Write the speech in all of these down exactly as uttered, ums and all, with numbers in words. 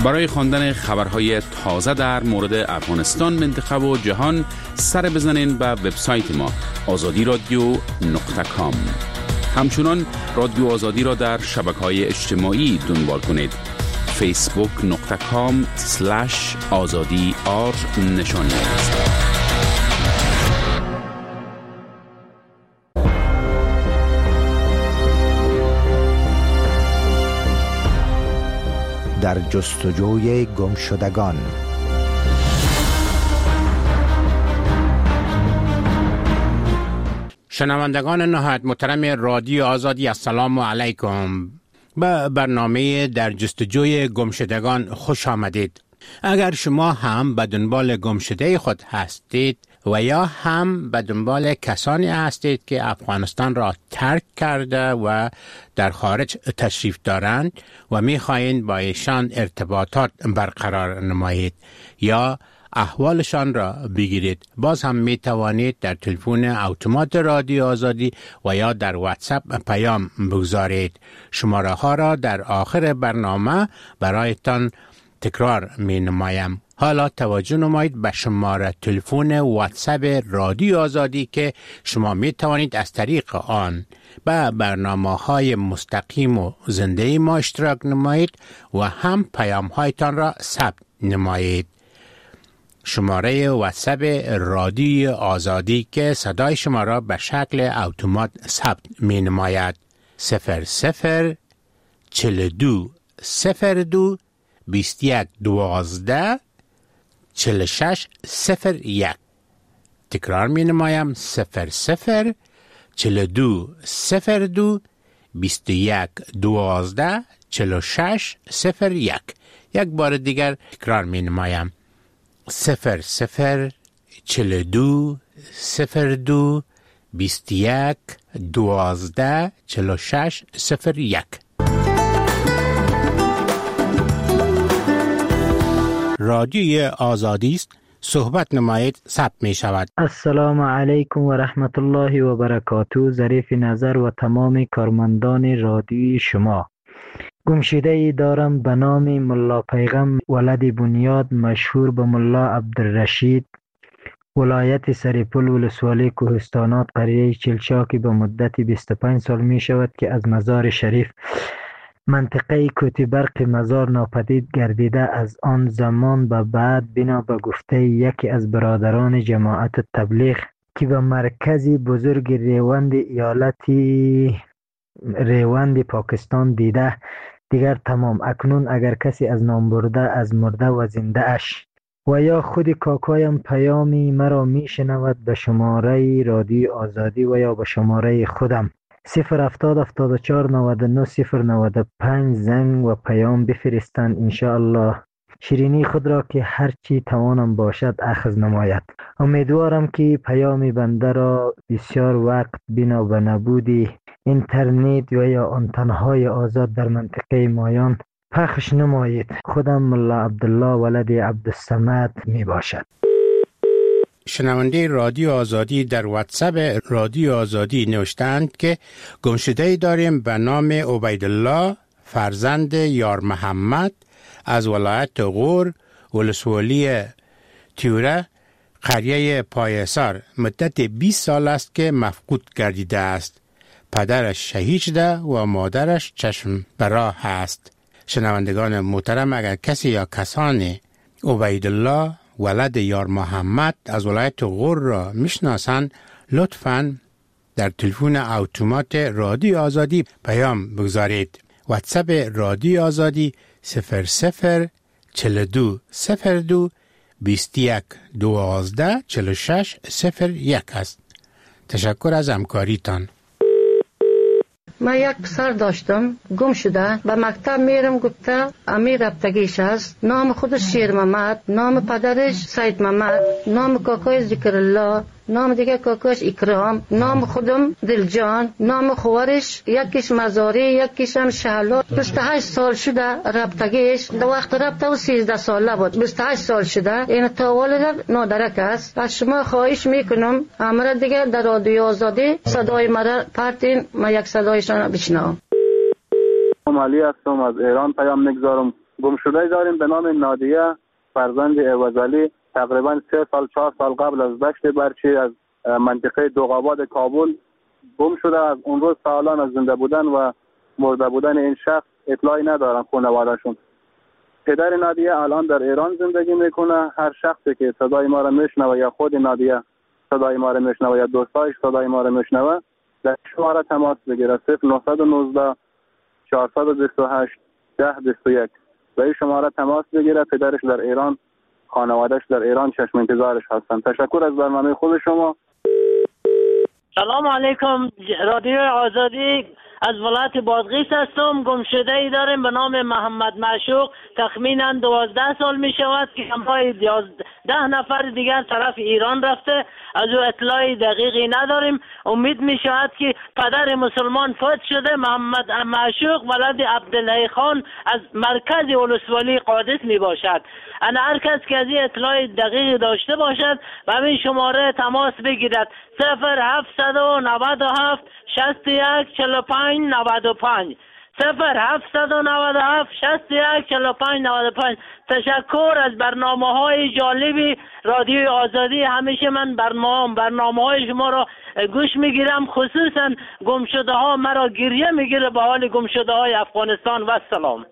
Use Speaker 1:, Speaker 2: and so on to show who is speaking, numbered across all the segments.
Speaker 1: برای خواندن خبرهای تازه در مورد افغانستان، منطقه و جهان سر بزنین به وبسایت ما آزادی رادیو نقطه کام. همچنان رادیو آزادی را در شبکه‌های اجتماعی دنبال کنید. فیسبوک نقطه کام سلش آزادی آر نشانی است.
Speaker 2: در جستجوی گمشدگان.
Speaker 3: شنوندگان نهایت محترم رادیو آزادی، السلام علیکم. به برنامه در جستجوی گمشدگان خوش آمدید. اگر شما هم به دنبال گمشده خود هستید و یا هم به دنبال کسانی هستید که افغانستان را ترک کرده و در خارج تشریف دارند و می‌خواهید با ایشان ارتباطات برقرار نمایید یا احوالشان را بگیرید، باز هم می توانید در تلفن اتومات رادیو آزادی و یا در واتساپ پیام بگذارید. شماره ها را در آخر برنامه برایتان تکرار می نمایم. حالا توجه نمایید به شماره تلفن واتساپ رادیو آزادی که شما می توانید از طریق آن به برنامه های مستقیم و زنده ما اشتراک نمایید و هم پیام هایتان را ثبت نمایید. شماره واتساپ رادیو آزادی که صدای شما را به شکل اتومات ثبت می نماید صفر صفر چل دو صفر دو بیست یک دوازده چل شش صفر یک. تکرار می نمایم صفر صفر چل دو صفر دو بیست یک دوازده چل شش صفر یک. یک بار دیگر تکرار می نمایم صفر صفر چل دو صفر دو بیست یک دوازده چل شش صفر یک. رادیوی آزادی است، صحبت نمایید، ثبت می شود.
Speaker 4: السلام علیکم و رحمت الله و برکاته. ظریف نظر و تمام کارمندان رادیوی شما. گمشده ای دارم به نام ملا پیغم ولد بنیاد، مشهور به ملا عبدالرشید، ولایت سریپل، ولسوالی کوهستانات، قریه چلچاکی. به مدت بیست و پنج سال می شود که از مزار شریف منطقه کوتی برق مزار ناپدید گردیده. از آن زمان به بعد بنا به گفته یکی از برادران جماعت تبلیغ که به مرکزی بزرگ ریوند ایالتی ریوند پاکستان دیده، دیگر تمام. اکنون اگر کسی از نام برده از مرده و زنده اش و یا خود کاکایم پیامی مرا می شنود، به شماره رادیو آزادی و یا به شماره خودم صفر هفتاد هفتاد و چهار نود و نه صفر نود و پنج زنگ و پیام بفرستند. انشاءالله شیرینی خود را که هرچی توانم باشد اخذ نماید. امیدوارم که پیام بنده را بسیار وقت بنا به نبودی اینترنت و یا آنتنهای آزاد در منطقه مایان پخش نمایید. خودم ملا عبدالله ولد عبدالصمد می باشد.
Speaker 3: شنونده رادیو آزادی در واتساپ رادیو آزادی نوشتند که گمشده‌ای داریم به نام عبیدالله فرزند یار محمد از ولایت غور، ولسوالی تیوره، قریه پایسار. مدت بیست سال است که مفقود گردیده است. پدرش شهید شده و مادرش چشم براه است. شنوندگان محترم، اگر کسی یا کسانی عبیدالله ولد یار محمد از ولایت غور را میشناسند، لطفاً در تلفن اتومات رادیو آزادی پیام بگذارید. واتساپ رادیو آزادی صفر صفر چل دو صفر دو بیست یک دوازده چل شش صفر یک است. تشکر از همکاریتان.
Speaker 5: من یک پسر داشتم گم شده، به مکتب میرم، گفته امیر رفتگیش است. نام خودش شیر محمد، نام پدرش سید محمد، نام کاکای ذکر الله، نام دیگه کاکاش اکرام، نام خودم دلجان، نام خوارش یکیش مزاری یکیش هم شهلا. بیست و هشت سال شده رفتگیش. در وقت رفته و سیزده ساله بود. بیست و هشت سال شده. این تا والد نادرک است. از شما خواهش میکنم امر دیگه در رادیو آزادی صدای مرا پرتین، من یک صدایشان بشنوم.
Speaker 6: علی هستم، از ایران پیام میگذارم. گمشده داریم به نام نادیه فرزند عوضعلی. تقریبا سه سال چهار سال قبل از دشت برچی از منطقه دوغاباد کابل گم شده. از اون روز سالان از زنده بودن و مرده بودن این شخص اطلاعی ندارن خانواده‌شون. پدر نادیه الان در ایران زندگی میکنه. هر شخصی که صدای ما را میشنوه یا خود نادیه صدای ما را میشنوه یا دوستایش صدای ما را میشنوه در شماره تماس بگیره صفر نه یک نه چهارصد و بیست و هشت ده بیست و یک و این شماره تماس بگیره. پدرش در ایران، خانوادهش در ایران چشم انتظارش هستن. تشکر از برنامه خود شما.
Speaker 7: سلام علیکم. رادیو آزادی از ولایت بادغیس هستم. گمشده ای داریم به نام محمد معشوق. تخمینا دوازده سال می شود که همراه ده نفر دیگر طرف ایران رفته. از او اطلاعی دقیقی نداریم. امید می شود که پدر مسلمان فوت شده. محمد معشوق ولد عبدالله خان از مرکز ولسوالی قادس می باشد. انا هر کس که از این اطلاع دقیق داشته باشد و همین شماره تماس بگیرد صفر هفتصد و نود و هفت شصت و یک چهل و پنج نود و پنج صفر هفتصد و نود و هفت شصت و یک چهل و پنج نود و پنج. تشکر از برنامه های جالبی رادیو آزادی. همیشه من برنامه برنامه های شما را گوش میگیرم، خصوصا گمشده ها مرا گریه میگیره به حال گمشده های افغانستان. و سلام.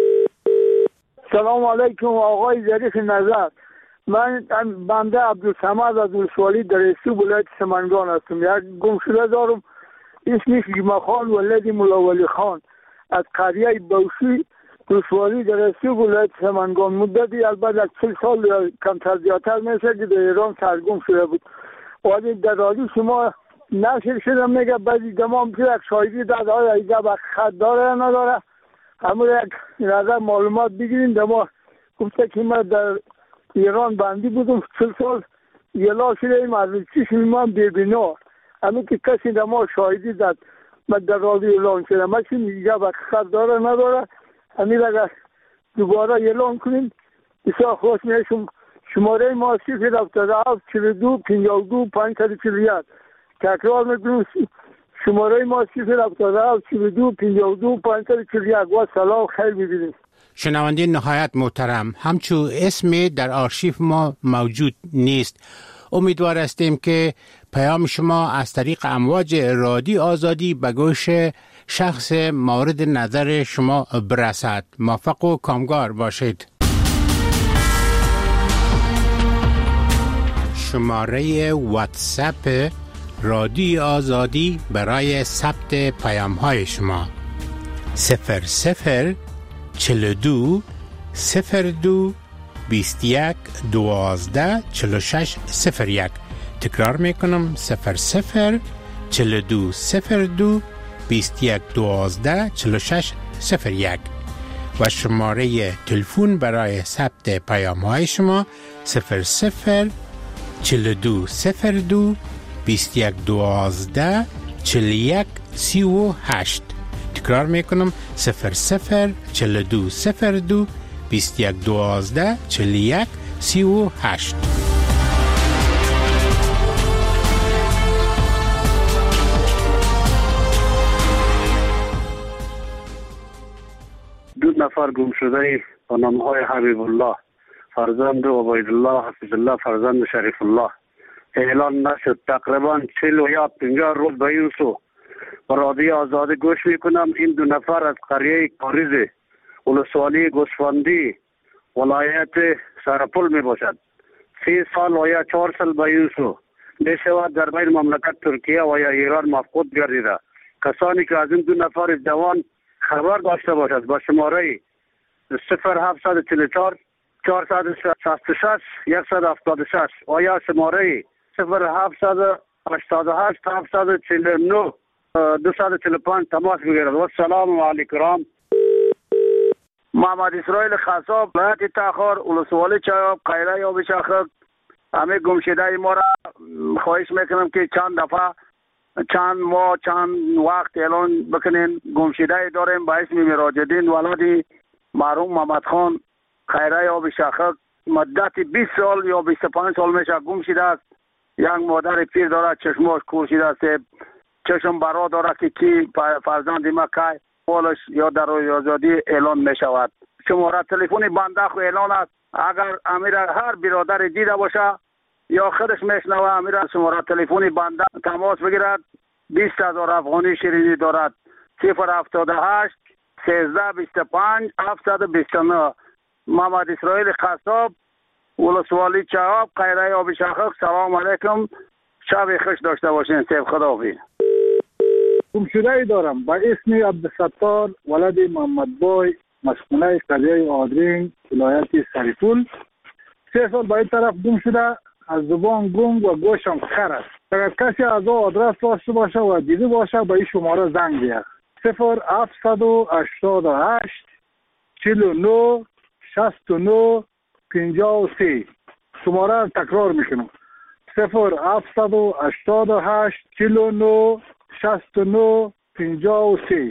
Speaker 8: سلام علیکم آقای ظریف نظر. من بنده عبدالصمد از ولسوالی در استو ولایت سمنگان هستم. یک گمشده دارم اسمش جمعه خان ولد مولا ولی خان از قریه بوشی ولسوالی در استو ولایت سمنگان. مدتی البته از چل سال یا کمتر زیادتر میشه که در ایران سرگم شده بود. ولی در رادیو شما نشر شده میگه بعضی دمام که یک شاهدی داده های ایجا با خط داره یا نداره. همون یک نظر معلومات بگیریم. در ما گفته که من در ایران بندی بودم چل سال یلا شده ایم از چشم من ببینا. همین که کسی در ما شاهدی داد من در رادیو اعلان شده. من چی میگه با خط داره نداره. همین اگر دوباره اعلان کنیم بسیار خوش میشم. شماره ما صفر هفتاد و هفت چهل و دو پنجاه و دو پانصد و چهل و یک. تکرار میکنم شماره ما صفر هفتاد و هفت چهل و دو پنجاه و دو پانصد و چهل و یک. و سلام خیر ببینید.
Speaker 3: شنونده نهایت محترم، همچون اسم در آرشیف ما موجود نیست. امیدوار هستیم که پیام شما از طریق امواج رادیو آزادی به گوش شخص مورد نظر شما برسد. موفق و کامگار باشید. شماره واتساپ رادیو آزادی برای ثبت پیام های شما صفر صفر چهل و دو صفر دو بیست و یک دوازده چهل و شش صفر یک. تکرار میکنم صفر صفر چهل و دو صفر دو بیست و یک دوازده چهل و شش صفر یک و شماره تلفن برای ثبت پیام های شما صفر صفر چهل و دو صفر دو بیست و یک دوازده چهل و یک سی و هشت. تکرار میکنم صفر صفر چهل و دو صفر دو بیست و یک دوازده چهل و یک سی و هشت.
Speaker 9: دو نفر گم شده با نام های حبیب الله فرزند و عبید الله حفظ الله فرزند شریف الله اعلان نشد. تقریبا چهل و یا پنجاه روز به این سو رادیو آزادی گوش میکنم. این دو نفر از قریه کاریز ولسوالی گوسفندی ولایت سرپل می باشد. سی سال و یا چهار سال به این سو می شود در بین مملکت ترکیه و یا ایران مفقود گردیده. کسانی که از این دو نفر جوان خبر داشته باشد با شماره صفر هفتصد و چهل و چهار چهارصد و شصت و شش صد و هفتاد و شش و یا شماره صفر هفتصد و هشتاد و هشت هفتصد و چهل و نه دویست و چهل و پنج تماس بگیرد. و السلام علیکم.
Speaker 8: محمد اسرائیل خصاب ولایت تاخر ولسوالی چایاب قیره یا بشاخک. همه گمشده ما را خواهش میکنم که چند دفعه چند ماه چند وقت اعلان بکنین. گمشده داریم با اسم مراجدین ولادی مرحوم محمد خان خیره یا بشاخک. مدت بیست سال یا بیست و پنج سال میشه گم شده است. یک مادر پیر داره چشماش کور شده است. چشم برا داره که کی فرزند ما که پولش یا در روی آزادی اعلان می شود.
Speaker 9: شماره تلفن بنده خو اعلان است. اگر امیر هر برادر دیده باشه یا خودش میشنوه امیر شماره تلفن بنده تماس بگیرد. بیست هزار افغانی شیرینی دارد. صفر هفتاد و هشت سیزده بیست و پنج هفتصد و بیست و نه. محمد اسرائیل قصاب، ولسوالی چهاب، قیره آب شخص. سلام علیکم، شب خوش داشته باشین. سیف خداحافظ.
Speaker 8: گمشده ای دارم با اسم عبدالستار ولد محمد بای، مسکونه قریه آدرین، ولایت سریپول. سه سال به این طرف گم شده، از زبان گم و گوشم خر است. اگر کسی از او آدرس داشته باشه و دیده باشه به این شماره زنگ بیاد. صفر هفتصد و هشتاد و هشت چهل و نه شصت و نه پنجاه و سه. شماره را تکرار میکنم. صفر هفتصد و هشتاد و هشت چهل و نه شصت و نه پنجاه و سه.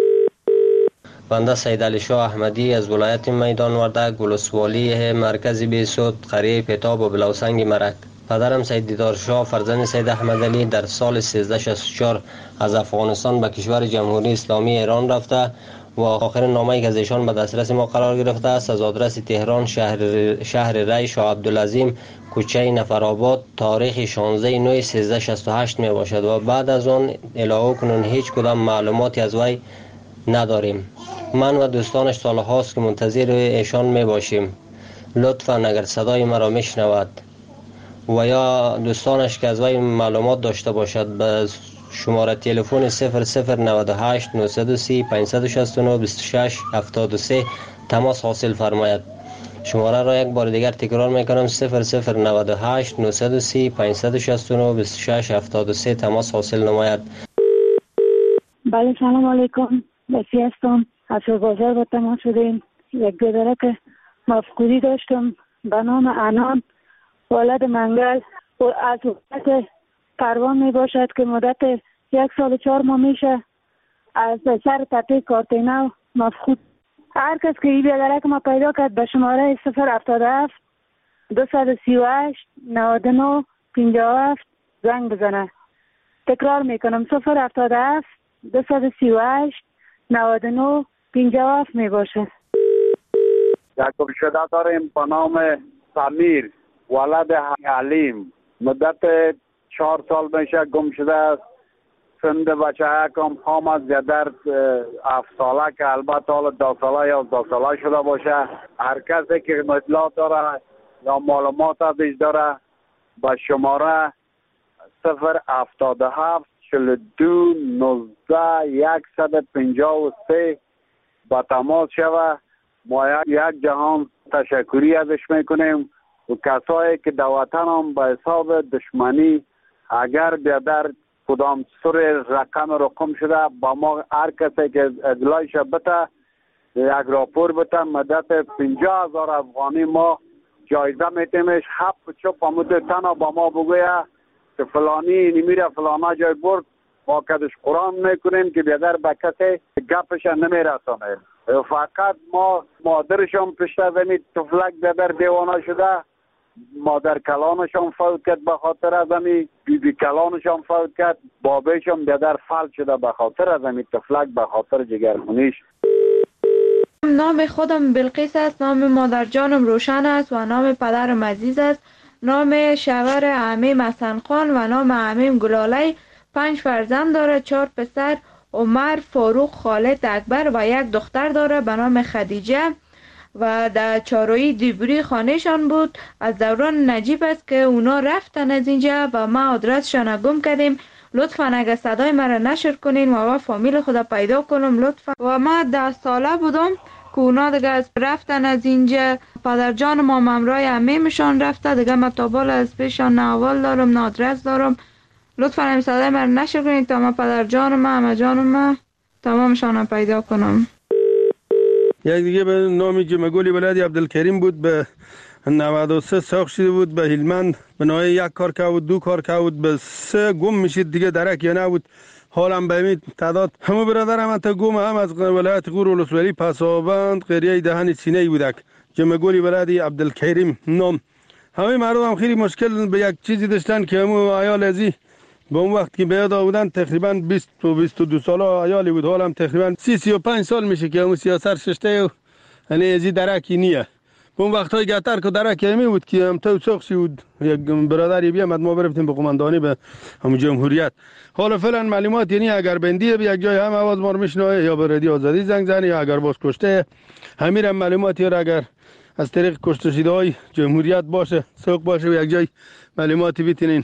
Speaker 10: بنده سید علی شاه احمدی از ولایت میدان وردک، ولسوالی مرکز بیسود، قریه پتاب و بلوسنگ مرک. پدرم سید دیدار شاه فرزند سید احمد علی در سال سیزده شصت و چهار از افغانستان به کشور جمهوری اسلامی ایران رفته و آخرین نامه‌ای که از ایشان به دسترس ما قرار گرفته است از آدرس تهران، شهر شهر ری، شاه عبدالعظیم، کوچه نفرآباد، تاریخ شانزده نه سیزده شصت و هشت می باشد و بعد از آن الهو کنون هیچ کدام معلوماتی از وی نداریم. من و دوستانش سال هاست که منتظر ایشان می باشیم. لطفاً اگر صدای مرا میشنود و یا دوستانش که از وی معلومات داشته باشد به شماره تلفن صفر صفر نود و هشت نهصد و سی پانصد و شصت و نه بیست و شش هفتاد و سه تماس حاصل فرماید. شماره را یک بار دیگر تکرار میکنم: صفر صفر نود و هشت نهصد و سی پانصد و شصت و نه بیست و شش هفتاد و سه تماس حاصل نماید.
Speaker 11: بله سلام علیکم، بسی هستم. از بازار با تماس شدیم. یک گذره که مفقودی داشتم به نام انان ولد منگل و از وقت پروان می باشد که مدت یک سال و چهار ماه میشه از سر تپه کارتینو مفقود. هر کس که این بیادره که ما پیدا کرد به شماره صفر هفتاد و هفت دویست و سی و هشت نود و نه پنجاه و هفت زنگ بزنه. تکرار میکنم: صفر هفتاد و هفت دویست و سی و هشت نود و نه پنجاه و هفت می باشه.
Speaker 9: یک گمشده داریم به نام سمیر ولد علیم. مدت چهار سال میشه گم شده است. سند بچه یکم خام است یا در هفت ساله که البته حالا دو ساله یا دو ساله شده باشه. هر کسی که اطلاع داره یا معلومات ازش داره به شماره صفر هفتاد و هفت چهل و دو نوزده صد و پنجاه و سه با تماس شوه. ما یک جهان تشکری ازش میکنیم و کسایی که در وطن هم به حساب دشمنی اگر بیادر کدام سر رقم رقم شده با ما هر کسی که اطلاعش بده یک راپور بده مدت پنجاه هزار افغانی ما جایزه میتیمش. هفت چوب امود تنها با ما بگویه که فلانی نمیره فلانا جای برد، ما کدش قرآن میکنیم که بیادر به کسی گپش نمیرسانه. فقط ما مادرشان پشت زمین تفلک بیادر دیوانه شده، مادر کلانشان فوت کرد به خاطر از امی، بی بی کلانشان فوت کرد، بابیشان بیادر فلج شده به خاطر از امی تفلک، به خاطر جگرخونیش.
Speaker 12: نام خودم بلقیس است، نام مادر جانم روشن است و نام پدرم عزیز است. نام شوهر عمیم حسن خان و نام عمیم گلاله. پنج فرزند داره: چهار پسر، عمر، فاروق، خالد، اکبر و یک دختر داره به نام خدیجه و در چاروی دیبری خانهشان بود. از دوران نجیب است که اونا رفتن از اینجا و ما آدرسشان گم کردیم. لطفا اگر صدای مرا نشر کنین و ما فامیل خدا پیدا کنم لطفا. و ما ده ساله بودم که اونا دیگه از رفتن از اینجا. پدر جان ما ممرای عمیمشان رفته دیگه. ما تابال از پیشان نه اول دارم نه آدرس دارم. لطفا هم صدای مرا نشر کنین تا ما پدر جان ما همه جان ما تمامشان پیدا کنم.
Speaker 13: یک دیگه به نامی جمگولی ولادی عبدالکریم بود، به نود و سه ساخت شده بود به هلمند. به نوعی یک کار که بود دو کار که بود به سه گم میشید دیگه درک یا نبود. حالم به این تعداد همه برادرم حتی گم هم از ولایت غور ولسوالی پسابند قریه دهن سینه بودک. جمگولی ولادی عبدالکریم نام. همه مردم هم خیلی مشکل به یک چیزی داشتن که همون عیال ازی به اون وقت که بیاد آودن تقریبا بیست و بیست و دو ساله عیالی بود. حالم تقریبا سی سی و پنج سال میشه که همون سیاست ششته و یعنی ازی درکی نیه. اون وقتای گتر که درک می بود که هم تو سخشی بود یک برادری بیامد ما برفتیم به قماندانی به همون جمهوریت. حالا فعلا معلومات یعنی اگر بندیه به یک جای هم آواز ما رو میشنوه یا به رادیو آزادی زنگ زنه یا اگر باز کشته همین هم معلوماتی را اگر از طریق کشته شده های جمهوریت باشه سوق باشه و یک جای معلوماتی بیتینین.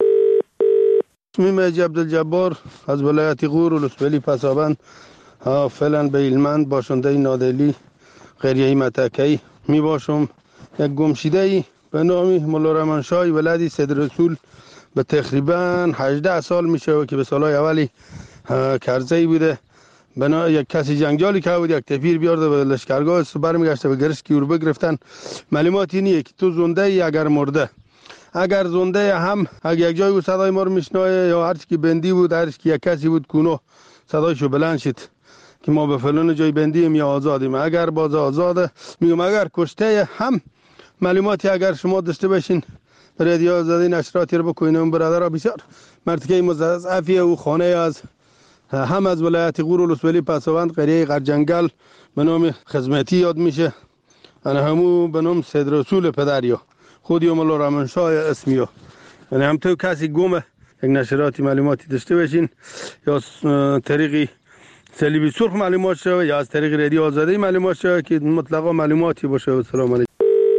Speaker 13: اسمیم حاجی عبدالجبار از ولایت غور و لسبلی پسابند فعلا به هلمند باشنده نادلی قریه متکی می باشم. یک گمشیده ای به نام مولا رحمان شاه ولدی سید رسول به تقریبا هجده سال میشه که به سالهای اولی کرزی بوده. بنا یک کسی جنگجالی که بود یک تفیر بیارده به لشکرگاه برمیگشته به گرسکی رو بگرفتن. معلومات اینیه که تو زنده ای اگر مرده اگر زنده هم اگر یک جای بود صدای ما رو میشنوه یا هر چی که بندی بود هر چی که یک کسی بود کونو صدایشو بلند شد که ما به فلان جای بندیم یا آزادیم. اگر باز آزاده میگم اگر کشته هم معلوماتی اگر شما داشته باشین رادیو آزادی نشراتی رو بکنین. اون برادرها بسیار مرتکه مضاعفیه و خانه از هم از ولایت غور و لسبلی پسابند قریه غرجنگل به نام خدمتی یاد میشه. انا همو به نام سید رسول پدریا خودی مولا رحمان شاه اسمیو. یعنی هم تو کسی گمه یک نشراتی معلوماتی داشته باشین یا طریقی صلیبی سرخ معلومات شده یا از طریق رادیو آزادی معلومات شده که مطلقا معلوماتی باشه. سلام علیکم.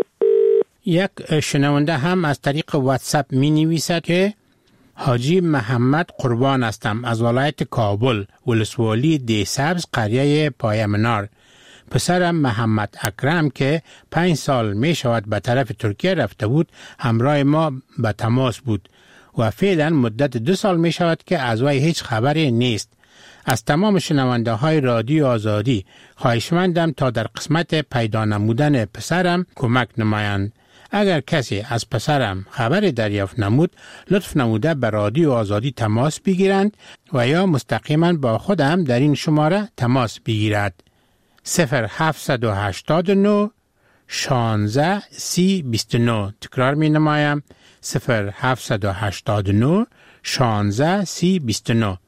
Speaker 3: یک شنونده هم از طریق واتساپ می نویسد که حاجی محمد قربان هستم از ولایت کابل ولسوالی دی سبز قریه پای منار. پسرم محمد اکرم که پنج سال می شود به طرف ترکیه رفته بود همراه ما به تماس بود و فعلا مدت دو سال می شود که از وی هیچ خبری نیست. از تمام شنونده های رادیو آزادی خواهشمندم تا در قسمت پیدا نمودن پسرم کمک نمایند. اگر کسی از پسرم خبری دریافت نمود لطف نموده به رادیو آزادی تماس بگیرند و یا مستقیما با خودم در این شماره تماس بگیرد. صفر هفتصد و هشتاد و نه شانزده سی بیست و نه. تکرار می نمایم صفر هفتصد و هشتاد و نه شانزده سی بیست و نه.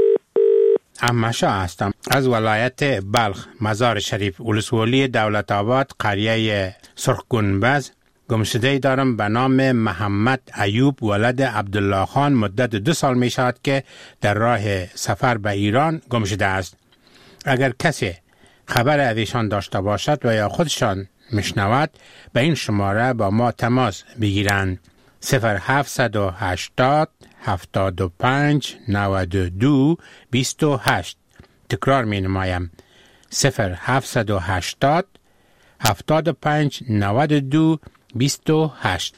Speaker 3: احمدشاه هستم از ولایت بلخ مزار شریف ولسوالی دولت آباد قریه سرخ گنبز. گمشده دارم به نام محمد ایوب ولد عبدالله خان. مدت دو سال می شود که در راه سفر به ایران گمشده است. اگر کسی خبر از ایشان داشته باشد و یا خودشان میشنود به این شماره با ما تماس بگیرند. صفر هفتصد و هشتاد هفتاد و پنج نود و دو بیست و هشت. تکرار می نمایم صفر هفتصد و هشتاد هفتاد و پنج نود و دو بیست و هشت.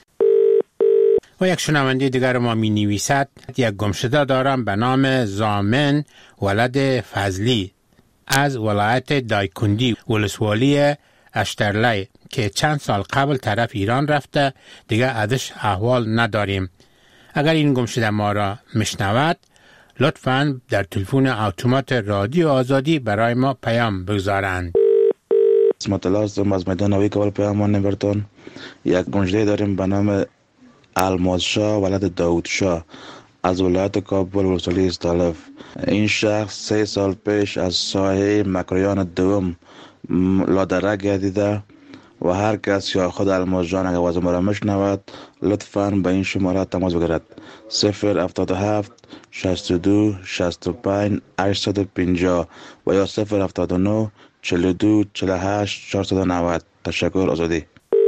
Speaker 3: و یک شنونده دیگر ما می نویسد یک گمشده دارم به نام زامن ولد فضلی از ولایت دایکندی ولسوالی اشترلی که چند سال قبل طرف ایران رفته دیگه ازش احوال نداریم. اگر این گمشده ما را میشنود لطفاً در تلفن اتومات رادیو آزادی برای ما پیام بگذارند.
Speaker 14: اسمت الله هستم از میدان نوی کابل پیامان نبرتون. یک گمشده داریم به نام الماس شاه ولد داود شاه از ولایت کابل ولسوالی استالف. این شخص سه سال پیش از ساحه مکریان دوم لادره گردیده و هر کس یا خود الماس جان اگر وزن را مشنود لطفاً به این شماره تماس بگیرد. صفر هفتاد و هفت شصت و دو شصت و پنج هشتصد و پنجاه و یا صفر هفتاد و نه چهل و دو چهل و هشت چهارصد و نود. تشکر. آزادی.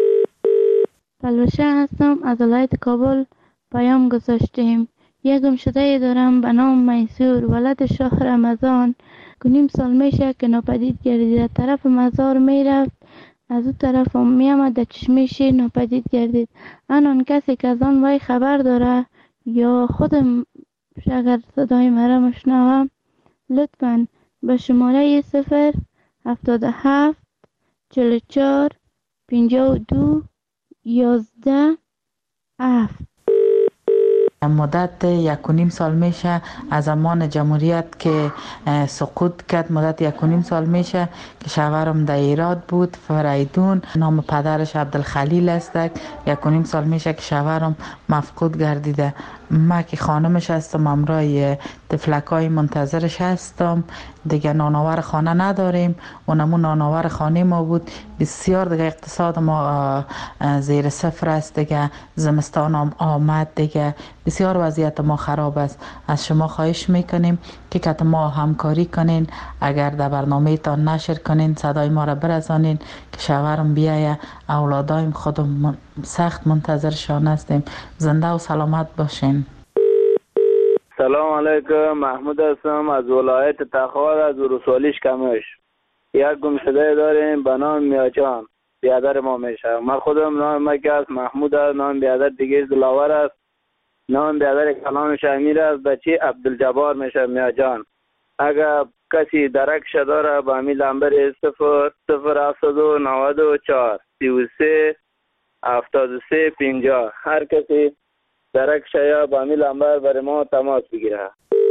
Speaker 15: پلوشه هستم از ولایت کابل پیام گذاشتیم. یک گمشده دارم به نام میسور ولد شاه رمضان که نیم سال میشه که ناپدید گردید. طرف مزار میرفت از اون طرف هم میامد در چشمش ناپدید گردید. آن کسی که از آن وی خبر داره یا خودم اگر صدای مرا مشنوم لطفاً به شماره صفر هفتاد و هفت چهل و چهار پنجاه و دو یازده هفت.
Speaker 16: مدت یک و نیم سال میشه از زمان جمهوریت که سقوط کرد. مدت یک و نیم سال میشه که شوهرم در ایراد بود فریدون. نام پدرش عبدالخلیل است. یک و نیم سال میشه که شوهرم مفقود گردیده. ما که خانمش هستم، همراه تفلکای منتظرش هستم. دیگه نانآور خانه نداریم، اونمون نانآور خانه ما بود. بسیار دیگه اقتصاد ما زیر صفر است. دیگه زمستان هم آمد، دیگه بسیار وضعیت ما خراب است. از شما خواهش میکنیم که کت ما همکاری کنین، اگر در برنامه تان نشر کنین، صدای ما را برسانین که شوهرم بیایه. اولادایم خودم سخت منتظرشان هستیم. زنده و سلامت باشین.
Speaker 6: سلام علیکم، محمود هستم از ولایت تخار، از ولسوالیش کمش. یک گمشده داریم به نام میاجان، بیادر ما میشه. من خودم نام مکه است، محمود است. نام بیادر دیگه دلاور است. نام بیادر کلانش امیر است. بچه عبدالجبار میشه میاجان. اگر کسی درکش داره به امی لنبر صفر صفر هفتاد و نود و چهار سی و سه هفتاد و سه پنجاه، هر کسی درکش یا به امی لنبر برای ما تماس بگیره.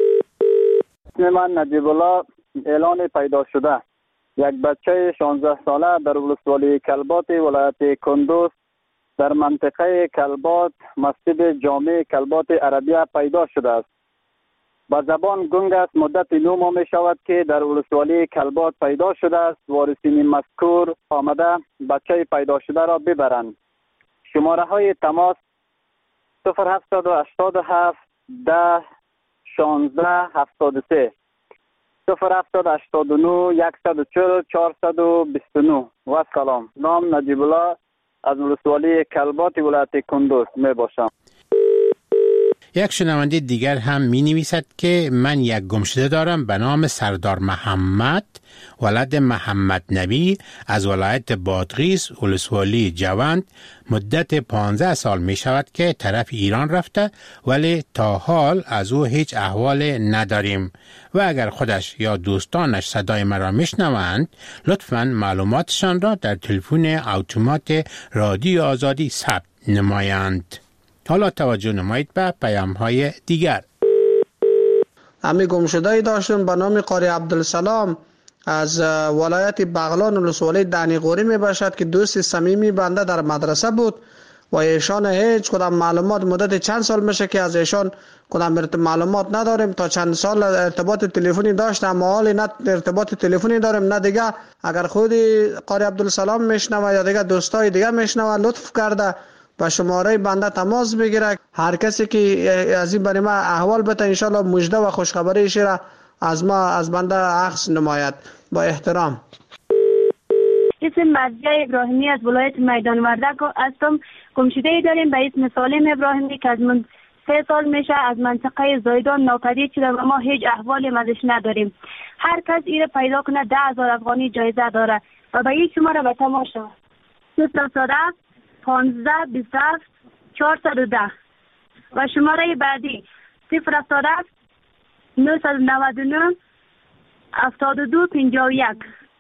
Speaker 6: اسم من نجیب الله، اعلان پیدا شده. یک بچه شانزده ساله در ولسوالی کلبات ولایت کندوز در منطقه کلبات مسجد جامع کلبات عربیه پیدا شده است. با زبان گنگ است. مدت نو ماه می شود که در ولسوالی کلبات پیدا شده است. وارثین مذکور آمده بچه پیدا شده را ببرند. شماره های تماس صفر هفتاد و هشتاد و هفت ده شانزده هفتاد و سه، صفر هفتاد هشتاد و نه یکصد و چهل چهارصد و بیست و نه. و سلام. نام نجیب الله از ولسوالی کلبات ولایت کندوز می باشم.
Speaker 3: یک شنونده دیگر هم می نویسد که من یک گمشده دارم به نام سردار محمد ولد محمد نبی از ولایت بادغیس ولسوالی جوند. مدت پانزده سال می شود که طرف ایران رفته، ولی تا حال از او هیچ احوال نداریم و اگر خودش یا دوستانش صدای مرا میشنوند لطفاً معلوماتشان را در تلفن اتومات رادیو آزادی ثبت نمایند. حالا توجه نمایید به پیام های دیگر.
Speaker 17: امی گمشده‌ای داشتم به نام قاری عبدالسلام از ولایت بغلان ولسوالی دنیقوری می باشد که دوست صمیمی بنده در مدرسه بود و ایشان هیچ کدام معلومات مدت چند سال میشه که از ایشان کدام معلومات نداریم. تا چند سال ارتباط تلفنی داشتم، اما حالی نه ارتباط تلفنی داریم نه دیگه. اگر خودی قاری عبدالسلام میشنوه یا دیگه دوستای دیگه میشنوه لطف کرده با شماره بنده تماس بگیره. هر کسی که از این برای ما احوال بده انشالله مژده و خوشخبری را از ما از بنده اخذ نماید. با احترام.
Speaker 11: اسم مرضیه ابراهیمی از ولایت میدان وردک هستم. گمشده‌ای داریم به اسم سالم ابراهیمی که از من سه سال میشه از منطقه زایدان ناپدید شده و ما هیچ احوالی ازش نداریم. هر کس ایره پیدا کنه ده هزار افغانی جایزه داره و به این شماره به تماس شود. صفر پانزده بیست و هفت چهارصد و ده و شماره بعدی صفر هفتاد و هفت نهصد و نود و نه هفتاد و دو پنجاه و یک.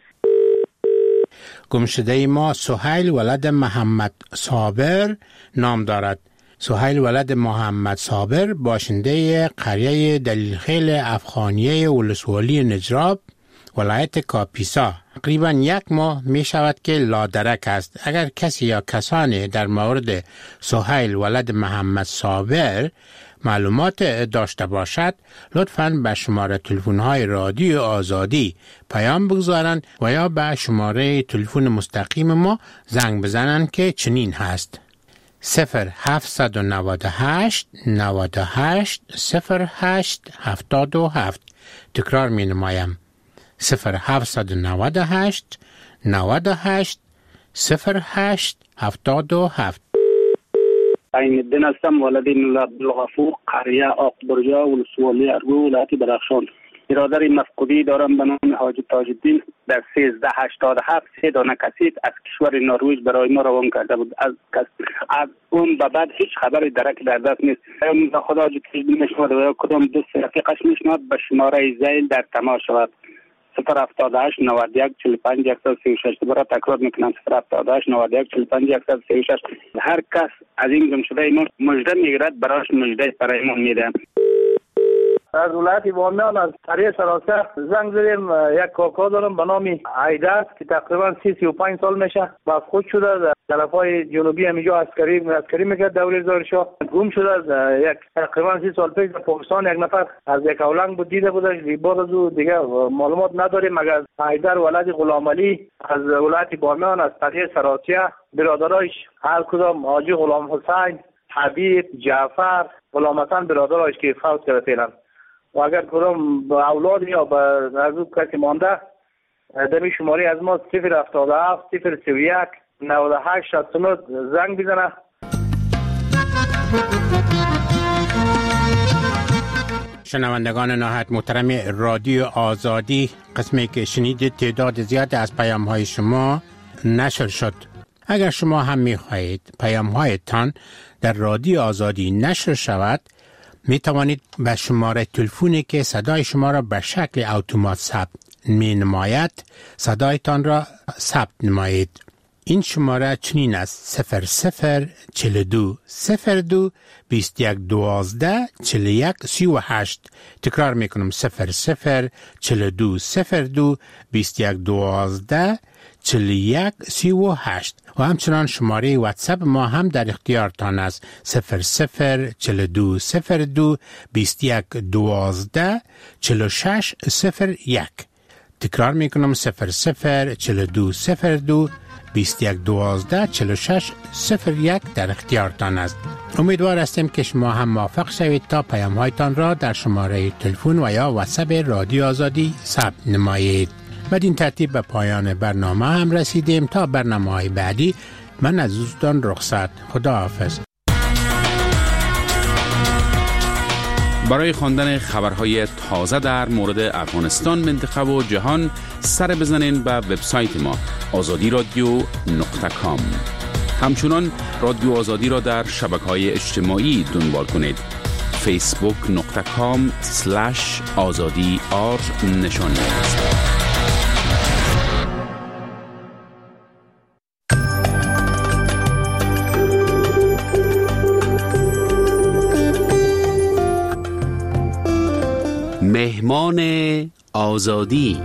Speaker 3: گمشده ما سهیل ولد محمد صابر نام دارد. سهیل ولد محمد صابر باشنده قریه دلیلخیل افغانیه ولسوالی نجراب ولایت کاپیسا تقریبا یک ماه می شود که لادرک است. اگر کسی یا کسانی در مورد سهیل ولد محمد صابر معلومات داشته باشد لطفاً به شماره تلفن های رادیو آزادی پیام بگذارند و یا به شماره تلفن مستقیم ما زنگ بزنند که چنین هست: صفر هفتصد و نود و هشت نود و هشت صفر هشت هفتاد و هفت. تکرار می نمایم: صفر هفتصد و نود و هشت نود و هشت صفر هشت هفتاد و هفت.
Speaker 9: عین الدین هستم، ولد عبدالغفور، قریه آقبریا ولسوالی ارگو ولایت بدخشان. برادر مفقودی دارم به نام حاجی تاج الدین در سیزده هشتاد و هفت سه دانه کسیت از کشور نروژ برای ما روان کرده بود. از از اون به بعد هیچ خبری درک در دست نیست. یا خدا حاجی تاج الدین میشود و یا کدام دوست رفیقش میشود به شماره زیل در تماس شود. صفر هفتاد و هشت نود و یک چهل و پنج صد و سی و شش. دوباره تکرار میکنم: صفر هفتاد و هشت نود و یک چهل و پنج صد و سی و شش. هر کس از این گمشده ما مژده میگیرد برایش مژده برای ما میده.
Speaker 6: از ولایت بامیان از طریق سراسر زنگ زدیم. یک کاکا دارم به نام عیدر که تقریبا سی سی و پنج سال میشه، بس خود شده در طرفای جنوبی همینجا عسکری عسکری میکرد دوره زارشاه. گم شده از یک تقریبا سی سال پیش در پاکستان یک نفر از یک اولنگ بود دیده بودش. بعد از او دیگه معلومات نداریم مگر عیدر ولد غلام علی از ولایت بامیان از طریق سراسیه برادرایش هر کدام حاجی غلام حسین، حبیب، جعفر، غلام حسن برادرایش که فوت کرده فعلا. و اگر کدام اولاد یا به از او کسی مانده دمی شماری از ما صفر هفتاد و هفت صفر سی و یک نود و هشت شصت و نه زنگ بزنه.
Speaker 3: شنوندگان نهایت محترم رادیو آزادی، قسمی که شنیدید تعداد زیاد از پیام های شما نشر شد. اگر شما هم می خواهید پیام هایتان در رادیو آزادی نشر شود، می توانید به شماره تلفنی که صدای شما را به شکل اتومات ثبت می نماید صدایتان را ثبت نمایید. این شماره چنین است: صفر صفر چهل دو صفر دو بیست یک دوازده چهل یک سی و هشت. تکرار می کنم: صفر صفر چهل دو صفر دو بیست یک دوازده چهل یک سی و هشت. و همچنان شماره واتساپ ما هم در اختیارتان است: صفر صفر چهل دو صفر دو بیست یک دوازده چهل شش صفر یک. تکرار می کنم: صفر صفر چهل دو صفر دو بیست یک دوازده چهل شش صفر یک در اختیارتان است. امیدوار هستیم که شما هم موفق شوید تا پیام هایتان را در شماره تلفن و یا واتساپ رادیو آزادی ثبت نمایید. بدین ترتیب به پایان برنامه هم رسیدیم. تا برنامه های بعدی من از دوستان رخصت. خدا حافظ.
Speaker 1: برای خواندن خبرهای تازه در مورد افغانستان، منطقه و جهان سر بزنین به وبسایت ما آزادی رادیو نقطه کام. همچنان رادیو آزادی را در شبکه‌های اجتماعی دنبال کنید: فیسبوک نقطه کام سلش آزادی آر نشان است. مهمان آزادی.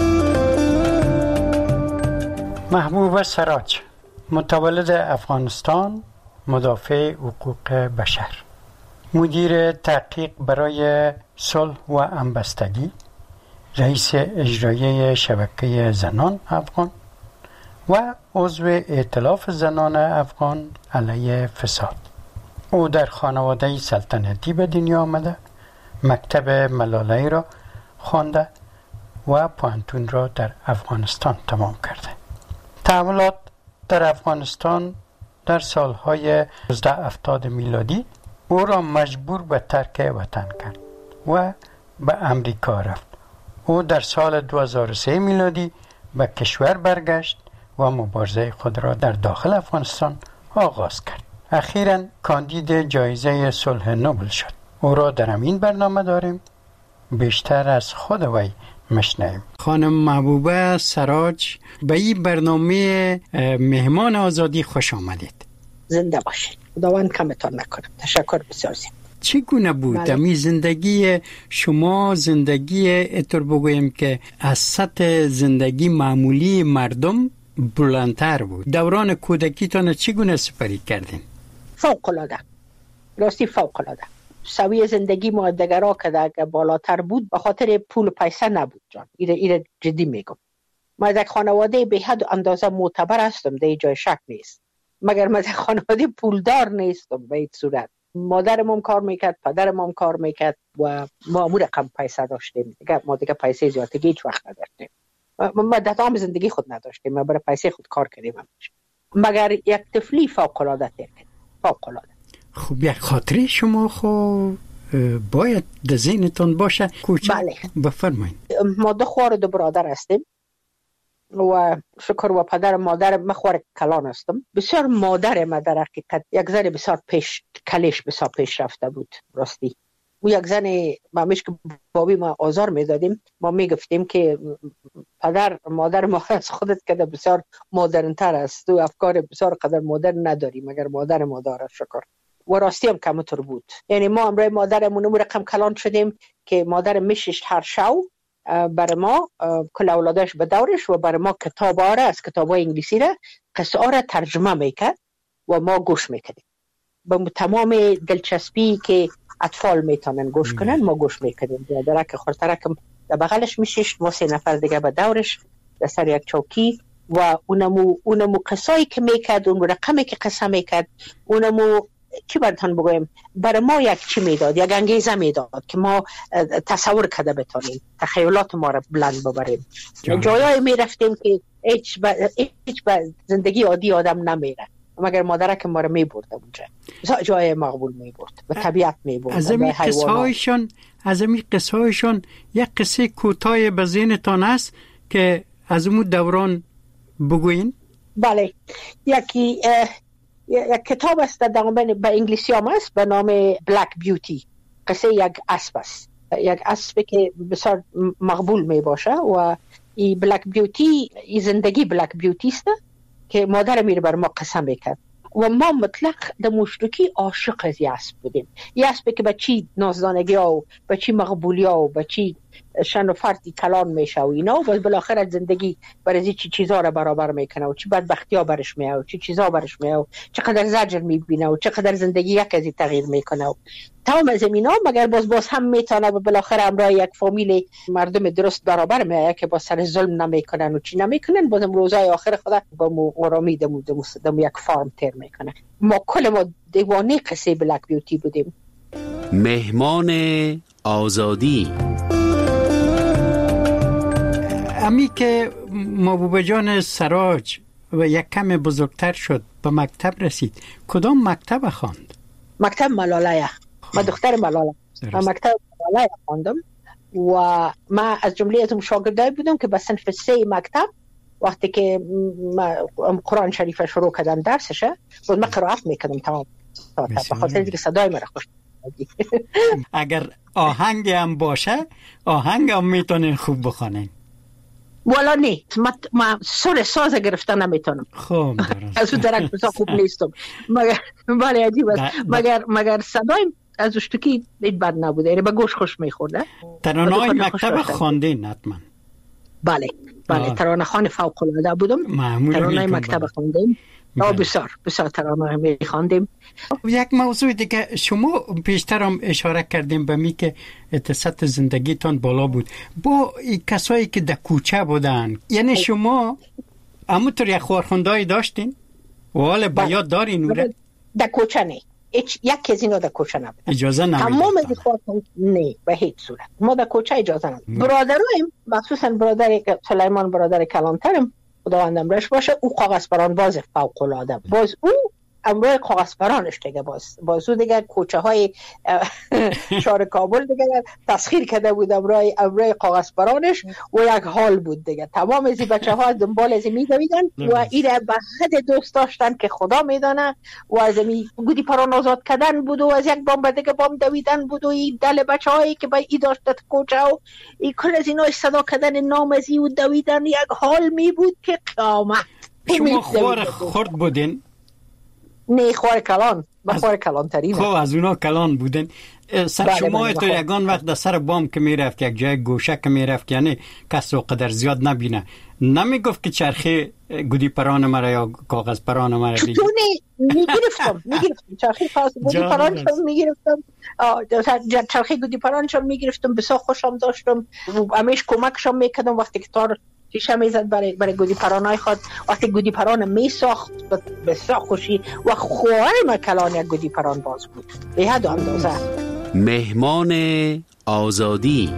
Speaker 18: محبوب سراج، متولد افغانستان، مدافع حقوق بشر، مدیر تحقیق برای صلح و همبستگی، رئیس اجرایی شبکه زنان افغان و عضو ائتلاف زنان افغان علیه فساد. او در خانواده سلطنتی به دنیا آمده، مکتب ملالایی را خوانده و پوهنتون را در افغانستان تمام کرده. تحولات در افغانستان در سالهای هزار و هفتاد میلادی او را مجبور به ترک وطن کرد و به امریکا رفت. او در سال دو هزار و سه میلادی به کشور برگشت و مبارزه خود را در داخل افغانستان آغاز کرد. اخیراً کاندید جایزه صلح نوبل شد. او را در همین برنامه داریم، بیشتر از خود وی مشنویم. خانم محبوبه سراج، به این برنامه مهمان آزادی خوش آمدید.
Speaker 19: زنده باشید. خداوند کمتان نکنه. تشکر بسیار زیاد.
Speaker 18: چگونه بود امی زندگی شما؟ زندگی اتر بگویم که از سطح زندگی معمولی مردم بلندتر بود. دوران کودکیتان چگونه سپری کردین؟
Speaker 19: فوق العاده. راستی فوق العاده. سوی زندگی ما دگرا که که بالاتر بود به خاطر پول و پیسه نبود جان. ایره ایره جدی میگم. ما از یک خانواده به حد و اندازه معتبر هستم، در جای شک نیست. مگر ما از یک خانواده پولدار نیستم به این صورت. مادرم هم کار میکرد، پدرم هم کار میکرد و ما امور رقم پیسه داشتیم. دیگه ما دیگه پیسه زیادی هیچ وقت نداشتیم. ما در تمام زندگی خود نداشتیم. ما برای پیسه خود کار کردیم. مگر یک طفلی فوق العاده تیر کرد. فوق العاده.
Speaker 18: خب یک خاطره شما خو باید در ذهنتون باشه. کوچه
Speaker 19: بله.
Speaker 18: بفرمایید.
Speaker 19: ما دو خوار دو برادر هستیم و شکر و پدر مادر مخوار کلان هستم. بسیار مادر ما در حقیقت یک زن بسیار پیش کلیش بسیار پیش رفته بود. راستی او یک زن ما میش که بابی ما آزار میدادیم، ما میگفتیم که پدر مادر ما از خودت که بسیار مدرن تر است، تو افکار بسیار قدر مدرن نداری مگر مادر ما داره. شکر و راستی هم کمتر بود. یعنی ما امروز مادرمون رو رقم کلان شدیم که مادر میشش هر شو بر ما کل اولادش به دورش و بر ما کتاب آره از کتاب های انگلیسی را قصه آره ترجمه میکرد و ما گوش میکردیم. با تمام دلچسبی که اطفال میتونن گوش کنن ما گوش میکردیم. درک خورترکم در بغلش میشش، ما سه نفر دیگه به دورش در سر یک چوکی و اونمو اونمو قصایی که میکرد، اون رقمی که قصه میکرد، اونمو چی براتون بگویم، برای ما یک چی میداد، یک انگیزه میداد که ما تصور کرده بتونیم، تخیلات ما را بلند ببریم. جایایی میرفتیم که هیچ با هیچ با زندگی عادی آدم نمیره، مگر مادرک ما را میبرد اونجا، جای مقبول میبرد، به طبیعت میبرد.
Speaker 18: از این قصه هایشان از این قصه هایشان یک قصه کوتاه به ذهنتان است که از اون دوران بگوین؟
Speaker 19: بله، یکی یک کتاب است در به انگلیسی هم است به نام بلک بیوتی. قصه یک اسب است، یک اسب که بسیار مقبول می باشه و این بلک بیوتی، این زندگی بلک بیوتی است که مادر میره بر ما قصه میکرد و ما مطلق در مشرکی عاشق از این اسب بودیم. این اسب که به چی نازدانگی ها و به چی مقبولی ها و به چی شن و فرتی کلان میشه و اینا و بالاخره از زندگی برای چی چیزها را برابر میکنه و چی بدبختی ها برش میاد و چی چیزها برش میاد و چقدر زجر میبینه و چقدر زندگی یک از تغییر میکنه و تمام از اینا، مگر باز باز هم میتونه و بالاخره امرای یک فامیل مردم درست برابر میاد که با سر ظلم نمیکنن و چی نمیکنن، بازم روزای آخر خدا با مو آرامی دمو دمو یک فارم تر میکنه. ما کل ما دیوانه قصه بلک بیوتی بودیم.
Speaker 1: مهمان آزادی.
Speaker 18: امی که محبوب جان سراج و یک کم بزرگتر شد به مکتب رسید، کدام مکتب خواند؟
Speaker 19: مکتب ملاله. ما دختر ملاله. ما مکتب ملاله خواندم و ما از جمله از اون شاگردای بودم که به صنف سه مکتب وقتی که قرآن شریف شروع کردن درسشه بود ما قرائت میکردم تمام به خاطر دیگه صدای مرا خوش.
Speaker 18: اگر آهنگ هم باشه آهنگ هم میتونین خوب بخونین.
Speaker 19: والا نه، ما, ما سر ساز گرفتن نمیتونم.
Speaker 18: خوب درست.
Speaker 19: از اون درک بسا خوب نیستم. مگر بله عجیب است. مگر مگر صدایم از اشتکی دید بد نبوده. یعنی به گوش خوش میخورده.
Speaker 18: ترانه‌های مکتب خواندین حتما؟
Speaker 19: بله بله، ترانه خوان فوق العاده بودم. ترانه مکتب خواندیم. آه بسیار بسیار ترانه میخواندیم.
Speaker 18: یک موضوع دیگه شما پیشتر هم اشاره کردیم به می که سطح زندگیتان بالا بود با کسایی که در کوچه بودن، یعنی شما همونطور یک خورخوندهایی داشتین و حال به یاد دارین اوره؟
Speaker 19: در کوچه نه، یک از اینا در کوچه نبود،
Speaker 18: اجازه نمیدید
Speaker 19: تمام از خورخوند نه به هیچ صورت. ما در کوچه اجازه ندید. برادرایم مخصوصا برادر سلیمان برادر کلانترم خداوندم رش باشه، او کاغذبران باز فوق العاده باز او امروی کاغذبرانش دیگه باز باز او دیگه کوچه های شهر کابل دیگه تسخیر کرده بود امروی امروی کاغذبرانش و یک حال بود دیگه. تمام از بچه ها دنبال از میدویدن و ایره به حد دوست داشتن که خدا میدانه و از می گودی پران آزاد کردن بود و از یک بام به دیگه بام دویدن بود و این دل بچه هایی که به ای داشتت کوچه و این کل از اینا صدا کردن نام از ای و دویدن یک حال می بود که قیامت.
Speaker 18: شما خوار خورد بودین؟
Speaker 19: نه خوار کلان، با خوار کلان ترین.
Speaker 18: خب از اونا کلان بودن. سر بله شما بله تو یگان وقت در سر بام که میرفت یک جای گوشه که میرفت یعنی کس رو قدر زیاد نبینه نمیگفت که چرخی گودی پران مرا یا کاغذ پران مرا بگی؟
Speaker 19: تو نه میگرفتم میگرفتم چرخی کاغذ گودی پران شم میگرفتم، چرخی گودی پران شم میگرفتم، بسیار خوشم داشتم، همیش کمکشم میکردم وقتی که تار شیشه میزد برای برای گودی پرانای خود. وقتی گودی پران میساخت بسیار خوشی و خوار مکلان یک گودی پران باز بود به حد اندازه.
Speaker 1: مهمان آزادی.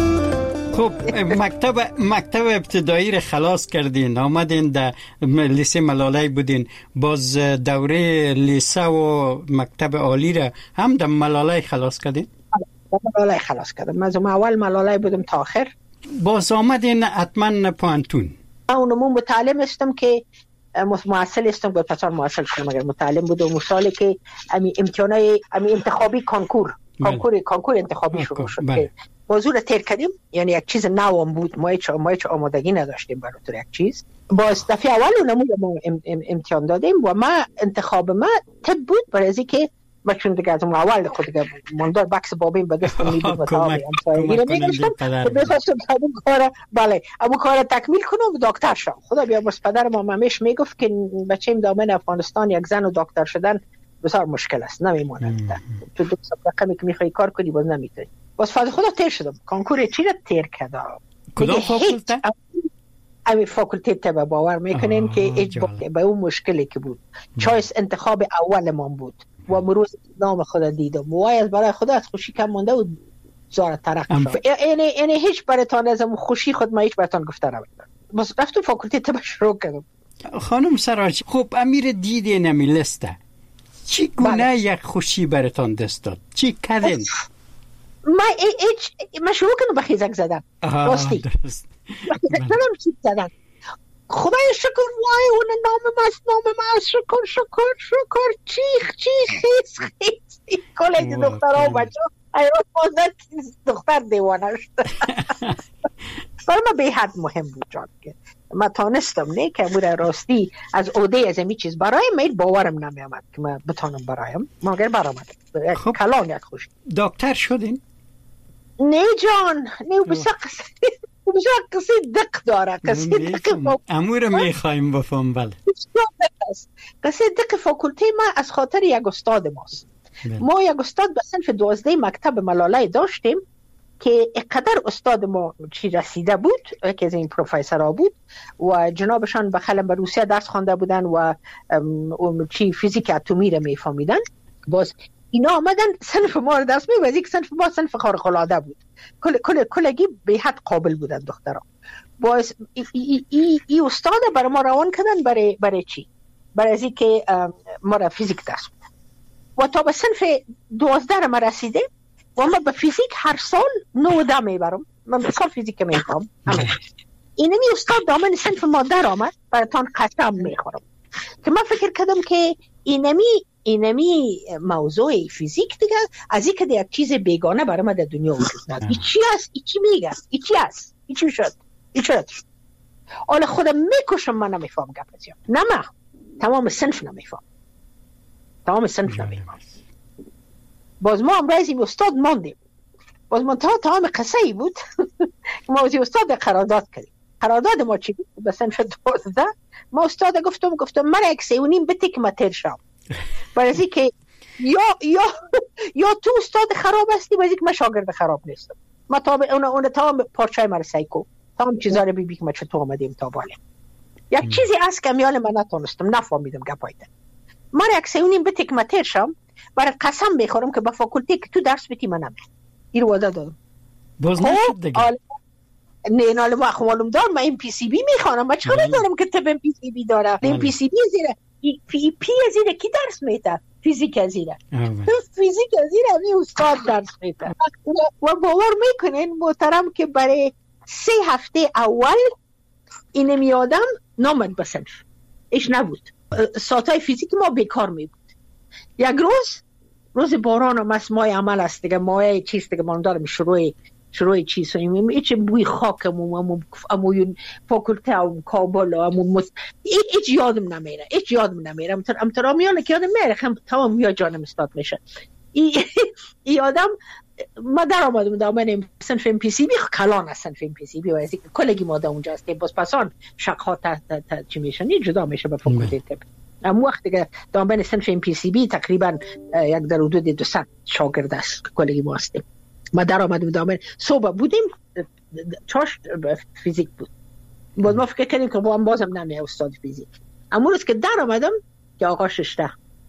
Speaker 18: خب مکتب مکتب ابتدایی رو خلاص کردین، آمدین در لیسه ملاله بودین، باز دوره لیسه و مکتب عالی رو هم در ملاله خلاص کردین؟
Speaker 19: در ملاله خلاص کردم. از اول ملاله بودم تا آخر.
Speaker 18: باز آمدین حتما پانتون؟
Speaker 19: اونمون متعلم استم که معسل استم بود، پسان معسل کنم اگر متعلم بود و مثالی که امی امتحانای امی انتخابی کانکور کانکور کانکور انتخابی شروع شد که موضوع رو تیر کردیم، یعنی یک چیز نوام بود، ما هیچ ما هیچ آمادگی نداشتیم برای تو یک چیز. باز دفعه اول اونمون ما امتحان دادیم و ما انتخاب ما تب بود برای اینکه من چون دیگه از اون اول خود دیگه ماندار بکس بابین به دستم میدیم و تمام همسایگی میگشتم بخواستم همون کار بله همون کار تکمیل کنم و دکتر شدم. خدا بیا بس پدر ما همیشه میگفت که بچه‌م دامن افغانستان یک زن و دکتر شدن بسیار مشکل است، نمیمونه تو دو سال رقمی که میخوای کار کنی باز نمیتونی. باز فاز خدا تیر شدم. کنکور چی را تیر کردم؟
Speaker 18: کدام فاکولته؟
Speaker 19: امی فاکولته تبا باور میکنین که هیچ به اون مشکلی که بود چایس انتخاب اول من بود و مروز نام خدا دیدم و از برای خدا از خوشی کم مونده و زار ترق شد. یعنی یعنی هیچ براتون از اون خوشی خود ما هیچ براتون گفته نبودم. بس رفتم فاکولته تبا شروع کردم.
Speaker 18: خانم سراج خب امیر دیدی نمی لسته چی گونه بله. یک خوشی براتون دست داد؟ چی کردین؟
Speaker 19: ما هیچ ما شروع کنم به خیزک زدن راستی بخیزک چیز زدن. خدای شکر وای اون نام ماست نام ماست شکر شکر شکر چیخ چیخ خیز خیز کلید دختر ها بچه ایران مازد دختر دیوانه شد. برای ما به حد مهم بود جان که ما تانستم نه که بوده راستی از عوده از امی چیز برایم میل باورم نمی آمد که من بتانم برایم مگر برآمد خب. کلان یک خوش
Speaker 18: دکتر شدین؟
Speaker 19: نه جان نه بسا قصه بسا قصه دق داره قصه دق
Speaker 18: امور میخوایم بفهم بله
Speaker 19: قصه دق فاکولته ما از خاطر یک استاد ماست. ما یک استاد به صنف دوازده مکتب ملالای داشتیم که اقدر استاد ما چی رسیده بود که از این پروفیسورها بود و جنابشان بخلم به روسیه درس خوانده بودن و چی فیزیک اتمی را میفهمیدن. باز اینا آمدن صنف ما رو درس می‌دادن. یک صنف ما صنف خارق العاده بود. کل کل کلگی به حد قابل بودن دخترها. باز ای, ای, ای, ای استاد برای ما روان کردن برای برای چی؟ برای از اینکه ما را فیزیک درس بدن. و تا به صنف دوازده ما رسیده و من به فیزیک هر سال نوده میبرم. من به سال فیزیک میخوام. اینمی استاد دامن صنف ما در آمد براتان قسم میخورم که من فکر کردم که اینمی اینمی موضوع فیزیک دیگه از این که یک چیز بیگانه برای ما در دنیا وجود نداره. این چی است؟ این چی میگه؟ این چی است؟ این چی شد؟ این شد؟ حالا خودم میکشم من نمیفهم گپتیم. نه من تمام صنف نمیفهم. تمام صنف نمیفهم. باز ما امروز این استاد ماندیم. باز من تا تمام قصه ای بود ما از استاد قرارداد کردیم. قرارداد ما چی بود؟ به صنف دوازده ما استاد گفتم گفتم من یک سه و نیم بده که من تیر شم. برای اینکه یا یا یا تو استاد خراب هستی برای اینکه من شاگرد خراب نیستم. ما تا اون اون تا پارچه ما سایکو تمام چیزا رو بی بی که ما چطور اومدیم تا بالا. یک چیزی از که میال من نتونستم نفهمیدم گپایده. من یک سه و نیم بده که من تیر شم. برای قسم بخورم که با فاکولته که تو درس بدی من نمیرم. این رو وعده دادم.
Speaker 18: باز نشد دیگه.
Speaker 19: نه نه ما خودم دارم من ام پی سی بی میخوانم. من چقدر دارم که تب ام پی سی بی دارم. ام پی سی بی زیره پی پی زیره کی درس میده؟ فیزیک زیره. فیزیک زیره می استاد درس میده. و باور میکنین محترم که برای سه هفته اول اینم یادم نامد بسنف. ایش نبود. ساعتای فیزیک ما بیکار می بود. یک روز روز باران و مسمای عمل است دیگه مایه چیز دیگه من دارم شروع شروع چیز و ایچ بوی خاکم و امو فاکولته و کابل و امو مست ایچ یادم نمیره ایچ یادم نمیره ام ترامیانه که یادم میره خم تمام یا جانم استاد میشه ای یادم ما در آمدم دامن صنف ام پی سی بی کلان است صنف ام پی سی بی و از کلگی ما اونجا است که باز پسان شقها تا چی میشن جدا میشه به فاکولته طب. ام وقت که دامن صنف ام پی سی بی تقریبا یک در حدود دویست شاگرد است کلگی ما هستیم. ما در آمدیم دامن صبح بودیم چاش فیزیک بود. باز ما فکر کردیم که با هم بازم نمیه استاد فیزیک. اما روز که در آمدم که آقا ششته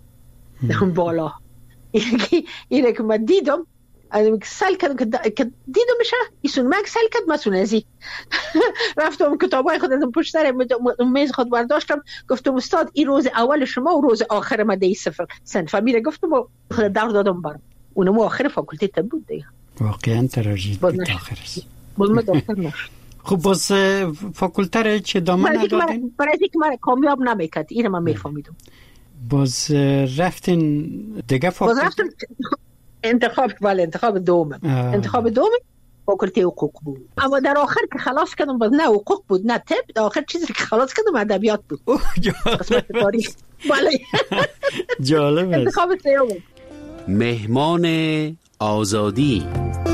Speaker 19: اون بالا اینه که من دیدم سل کردم که دیدم میشه ایسون مگ سل کرد مسون ازی رفتم کتابای خود ازم پشت سر میز خود برداشتم گفتم استاد این روز اول شما و روز آخر من دی صفر سنف میره گفتم و خود در دادم برم اونمو آخر فاکولته طب بود دیگه
Speaker 18: واقعا تراژدی بود آخر است
Speaker 19: باز ما دکتر نشد.
Speaker 18: خب باز فاکولته را چه دامن ندادین؟
Speaker 19: برای اینکه من کامیاب نمیکرد اینو من میفهمیدم.
Speaker 18: باز رفتین دیگه فاکولته؟
Speaker 19: باز رفتم انتخاب ولی انتخاب دوم انتخاب دوم فاکولته حقوق بود. اما در آخر که خلاص کردم باز نه حقوق بود نه طب. در آخر چیزی که خلاص کردم ادبیات بود. قسمت تاریخ. بله.
Speaker 18: جالب است.
Speaker 19: انتخاب سوم.
Speaker 1: مهمان آزادی.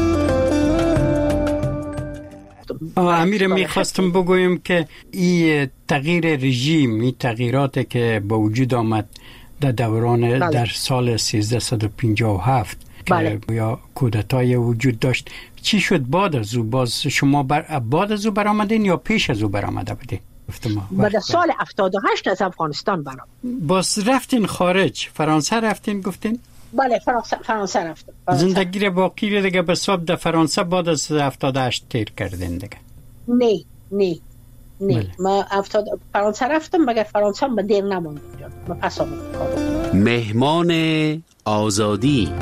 Speaker 18: امیر میخواستم بگویم که این تغییر رژیم، این تغییراتی که با وجود آمد در دوران بله. در سال سیزده و پنجاه و هفت بله. که یا کودتای وجود داشت، چی شد بعد از او؟ باز شما بر... بعد از او برآمدین یا پیش از او برآمده بودین؟
Speaker 19: بعد سال هفتاد و هشت از افغانستان برام.
Speaker 18: باز رفتین خارج، فرانسه رفتین گفتین؟
Speaker 19: بله فرانسه فرانسه رفتم. فرانسه.
Speaker 18: زندگی را باقی دیگه به حساب در فرانسه بعد از هفتاد و هشت تیر کردین دیگه؟
Speaker 19: نه نه نه بله. ما هفتاد فرانسه رفتم مگر فرانسه هم دیر نموند. ما پس آمدم.
Speaker 1: مهمان آزادی.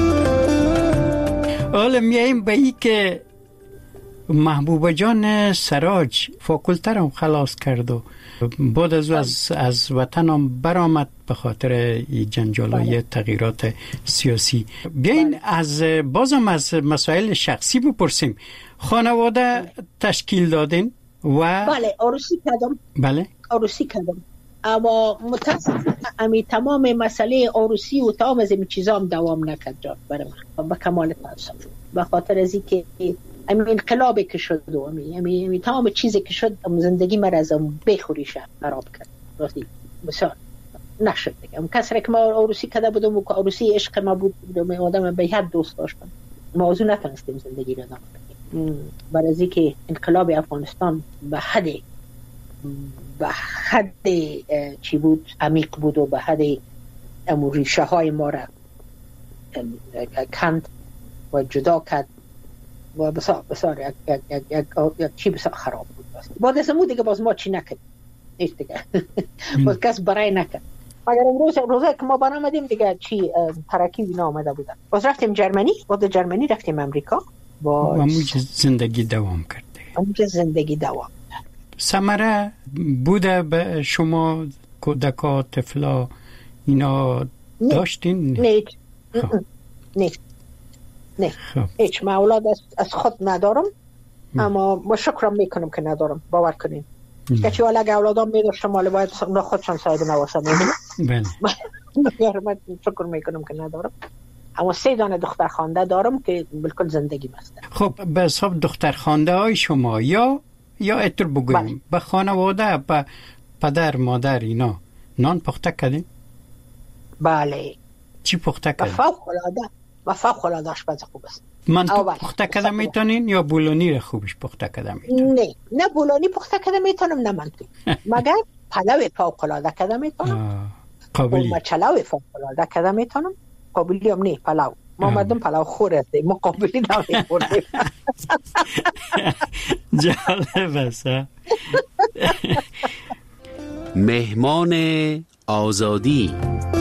Speaker 18: حالا میاییم به ای که محبوبه جان سراج فاکولته هم خلاص کرد و بعد از از, از وطن هم برآمد به خاطر جنجالای تغییرات سیاسی. بیاین بله. از بازم از مسائل شخصی بپرسیم. خانواده تشکیل دادین و
Speaker 19: بله عروسی کردم.
Speaker 18: بله
Speaker 19: عروسی کردم، اما متاسفانه امی تمام مسئله عروسی و تمام از این چیزا هم دوام نکرد جان برای من، با کمال تاسف، به خاطر از اینکه امی انقلابی که شد و امی امی, امی تمام چیزی که شد زندگی مرا از بخوریش خراب کرد. راستی بسیار نشد دیگه. اون کسی که ما عروسی کرده بودم و عروسی عشق ما بود، من آدم به حد دوست داشتم، موضوع نتونستیم زندگی رو ادامه بدیم برای از اینکه انقلاب افغانستان به حد به حد چی بود عمیق بود و به حد امو ریشه های ما را کند و جدا کرد و بسیار بسیار یک یک یک یک یک چی بسیار خراب بود. بعد از اون دیگه باز ما چی نکرد نیست دیگه. باز کس برای نکرد. مگر امروز روزه که ما برآمدیم دیگه چی ترکی اینا آمده بودن. باز رفتیم جرمنی، بعد جرمنی رفتیم امریکا و
Speaker 18: همونجا زندگی دوام کرد.
Speaker 19: همونجا زندگی دوام.
Speaker 18: ثمره بوده به شما کودکا طفلا اینا داشتین؟
Speaker 19: نه نه نه هیچ. ما اولاد از خود ندارم، اما ما شکرم میکنم که ندارم. باور کنین که چی والا اگه اولادام میداشتم مالی باید خودشان صاحب نواسه میدونم. بله من شکر میکنم که ندارم، اما سه دانه دختر خانده دارم که بالکل زندگی بسته.
Speaker 18: خب به حساب دختر خانده های شما یا یا اتر بگویم بله. به خانواده به پدر مادر اینا نان پخته کردین؟
Speaker 19: بله.
Speaker 18: چی پخته کردین؟
Speaker 19: فوق العاده و فوق العاده آشپز خوب است.
Speaker 18: منطو پخته کرده میتونین یا بولونی را خوبش پخته کرده میتونین؟
Speaker 19: نه نه بولونی پخته کرده میتونم نه منطو، مگر پلو فوق العاده کرده میتونم.
Speaker 18: قابلی
Speaker 19: مچلو فوق العاده کرده میتونم. قابلی هم نه پلو. ما مردم پلو خور هستیم، ما قابلی نمیخوریم.
Speaker 18: جالب است.
Speaker 1: مهمان آزادی.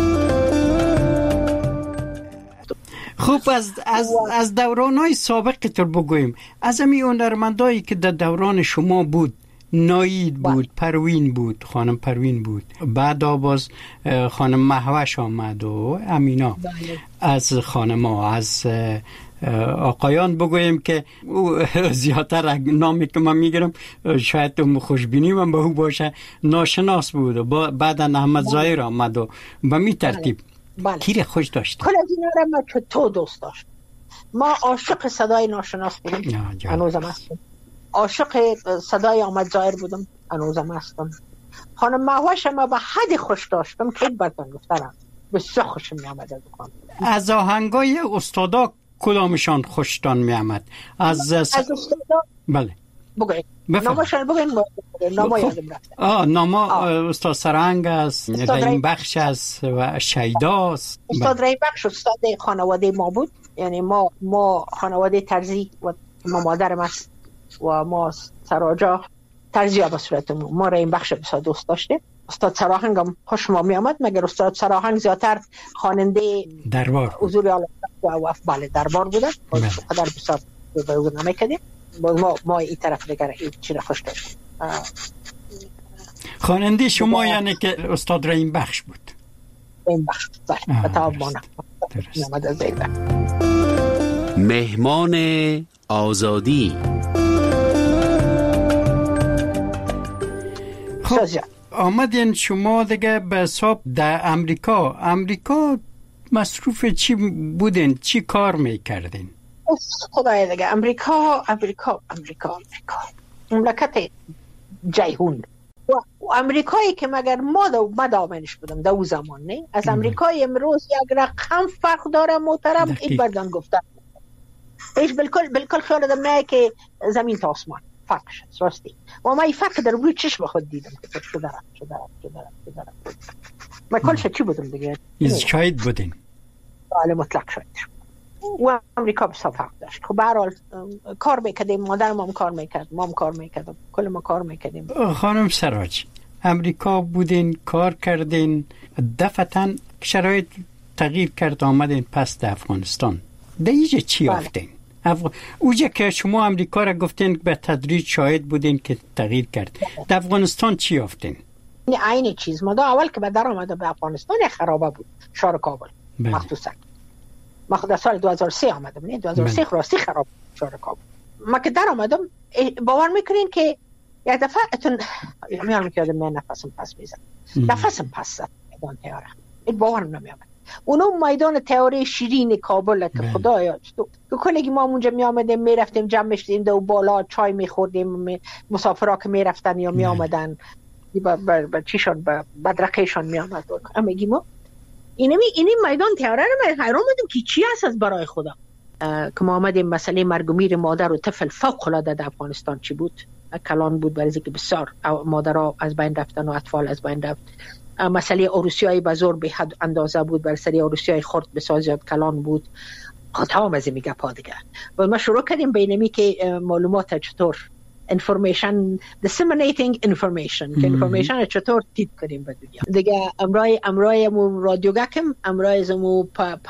Speaker 18: خوب از از از دوران‌های سابق تر بگوییم. از همین هنرمندایی که در دوران شما بود، نایید بود، پروین بود، خانم پروین بود، بعد باز خانم مهوش آمد و امینا. از خانم‌ها، از آقایان بگویم که زیادتر نامی که من میگیرم شاید تو خوشبینی من به او باشه، ناشناس بود و بعد احمد ظاهر آمد و به می ترتیب.
Speaker 19: بله.
Speaker 18: کی خوش داشتی؟
Speaker 19: کل از اینا را ما تو دوست داشت. ما عاشق صدای ناشناس بودیم، هنوزم هستم. عاشق صدای احمد ظاهر بودم، هنوزم هستم. خانم مهوش ما به حد خوش داشتم که براتون گفتم بسیار خوشم می آمد از دکان.
Speaker 18: از آهنگای استادا کدامشان خوشتان می آمد؟ از
Speaker 19: از استادا
Speaker 18: بله
Speaker 19: بگوید نامشان بگوید. ناما یادم رفته.
Speaker 18: آه ناما استاد سرهنگ است، رحیم بخش است و شیدا است.
Speaker 19: استاد رحیم بخش استاد خانواده ما بود، یعنی ما ما خانواده ترزی و ما مادرم است و ما سراجا ترزی ها به صورتمون. ما رحیم بخش بسیار دوست داشته. استاد سراهنگ هم خوش ما می آمد، مگر استاد سراهنگ زیادتر خواننده
Speaker 18: دربار
Speaker 19: حضور اعلی و بله دربار بودن. قدر بسیار به او نمیکردیم. ما ما این طرف دیگر این چیز خوش داشتیم.
Speaker 18: خواننده شما یعنی که استاد رحیم بخش بود.
Speaker 19: رحیم بخش بله بتاب مانه نمد از دیگر.
Speaker 1: مهمان آزادی.
Speaker 18: خب آمدین شما دیگه به حساب در امریکا. امریکا مصروف چی بودین؟ چی کار میکردین؟
Speaker 19: خدای دیگه امریکا امریکا امریکا امریکا مملکت جیهون و امریکایی که مگر ما دو ما دامنش بودم در اون زمان نه از امریکای امروز یک رقم فرق داره محترم. این بردن گفتن ایش بالکل بالکل خیال دم نه که زمین تا آسمان فرقش است راستی و ما این فرق در روی چشم خود دیدم که چه داره چه داره چه داره چه داره ما کلش چی بودم دیگه
Speaker 18: از شاید بودین
Speaker 19: بله مطلق شاید و امریکا بسیار فرق داشت. خب به هر حال کار میکردیم، مادرم هم کار میکرد، ما هم کار میکردیم، کل ما کار میکردیم.
Speaker 18: خانم سراج امریکا بودین کار کردین، دفعتاً شرایط تغییر کرد آمدین پس در افغانستان. در اینجا چی یافتین؟ افغ... اوجه که شما امریکا را گفتین به تدریج شاهد بودین که تغییر کرد، در افغانستان چی یافتین؟
Speaker 19: این چیز ما دا اول که به در آمده به افغانستان خرابه بود شهر کابل مخصوصا. ما خود سال دو هزار و سه آمدم، نه دو هزار و سه راستی خراب شهر کابل. ما که در آمدم باور میکنین که یک دفعه اتون میارم که من نفسم پس میزن نفسم پس زد میدان تیاره این باورم نمیامد. اونو میدان تیاره شیرین کابل که خدایا تو کلگی ما اونجا میامدیم میرفتیم جمع میشدیم دو بالا چای میخوردیم، مسافرها که میرفتن یا میامدن با چیشان با بدرقهشان میامد. اما گیم ما اینمی اینی میدان تیاره رو من حیران بودم که چی هست از برای خدا. که ما آمدیم مسئله مرگ و میر مادر و طفل فوق العاده در افغانستان چی بود؟ کلان بود برای اینکه بسیار مادرها از بین رفتن و اطفال از بین رفت. مسئله عروسی‌های بزرگ به حد اندازه بود، برای سری عروسی‌های خرد بسیار زیاد کلان بود. خاطرم از این میگه پا دیگه و ما شروع کردیم بینمی که معلومات چطور information disseminating information که information چطور تیت کنیم به دنیا دیگه. امرای امرای مو رادیو گکم امرای زمو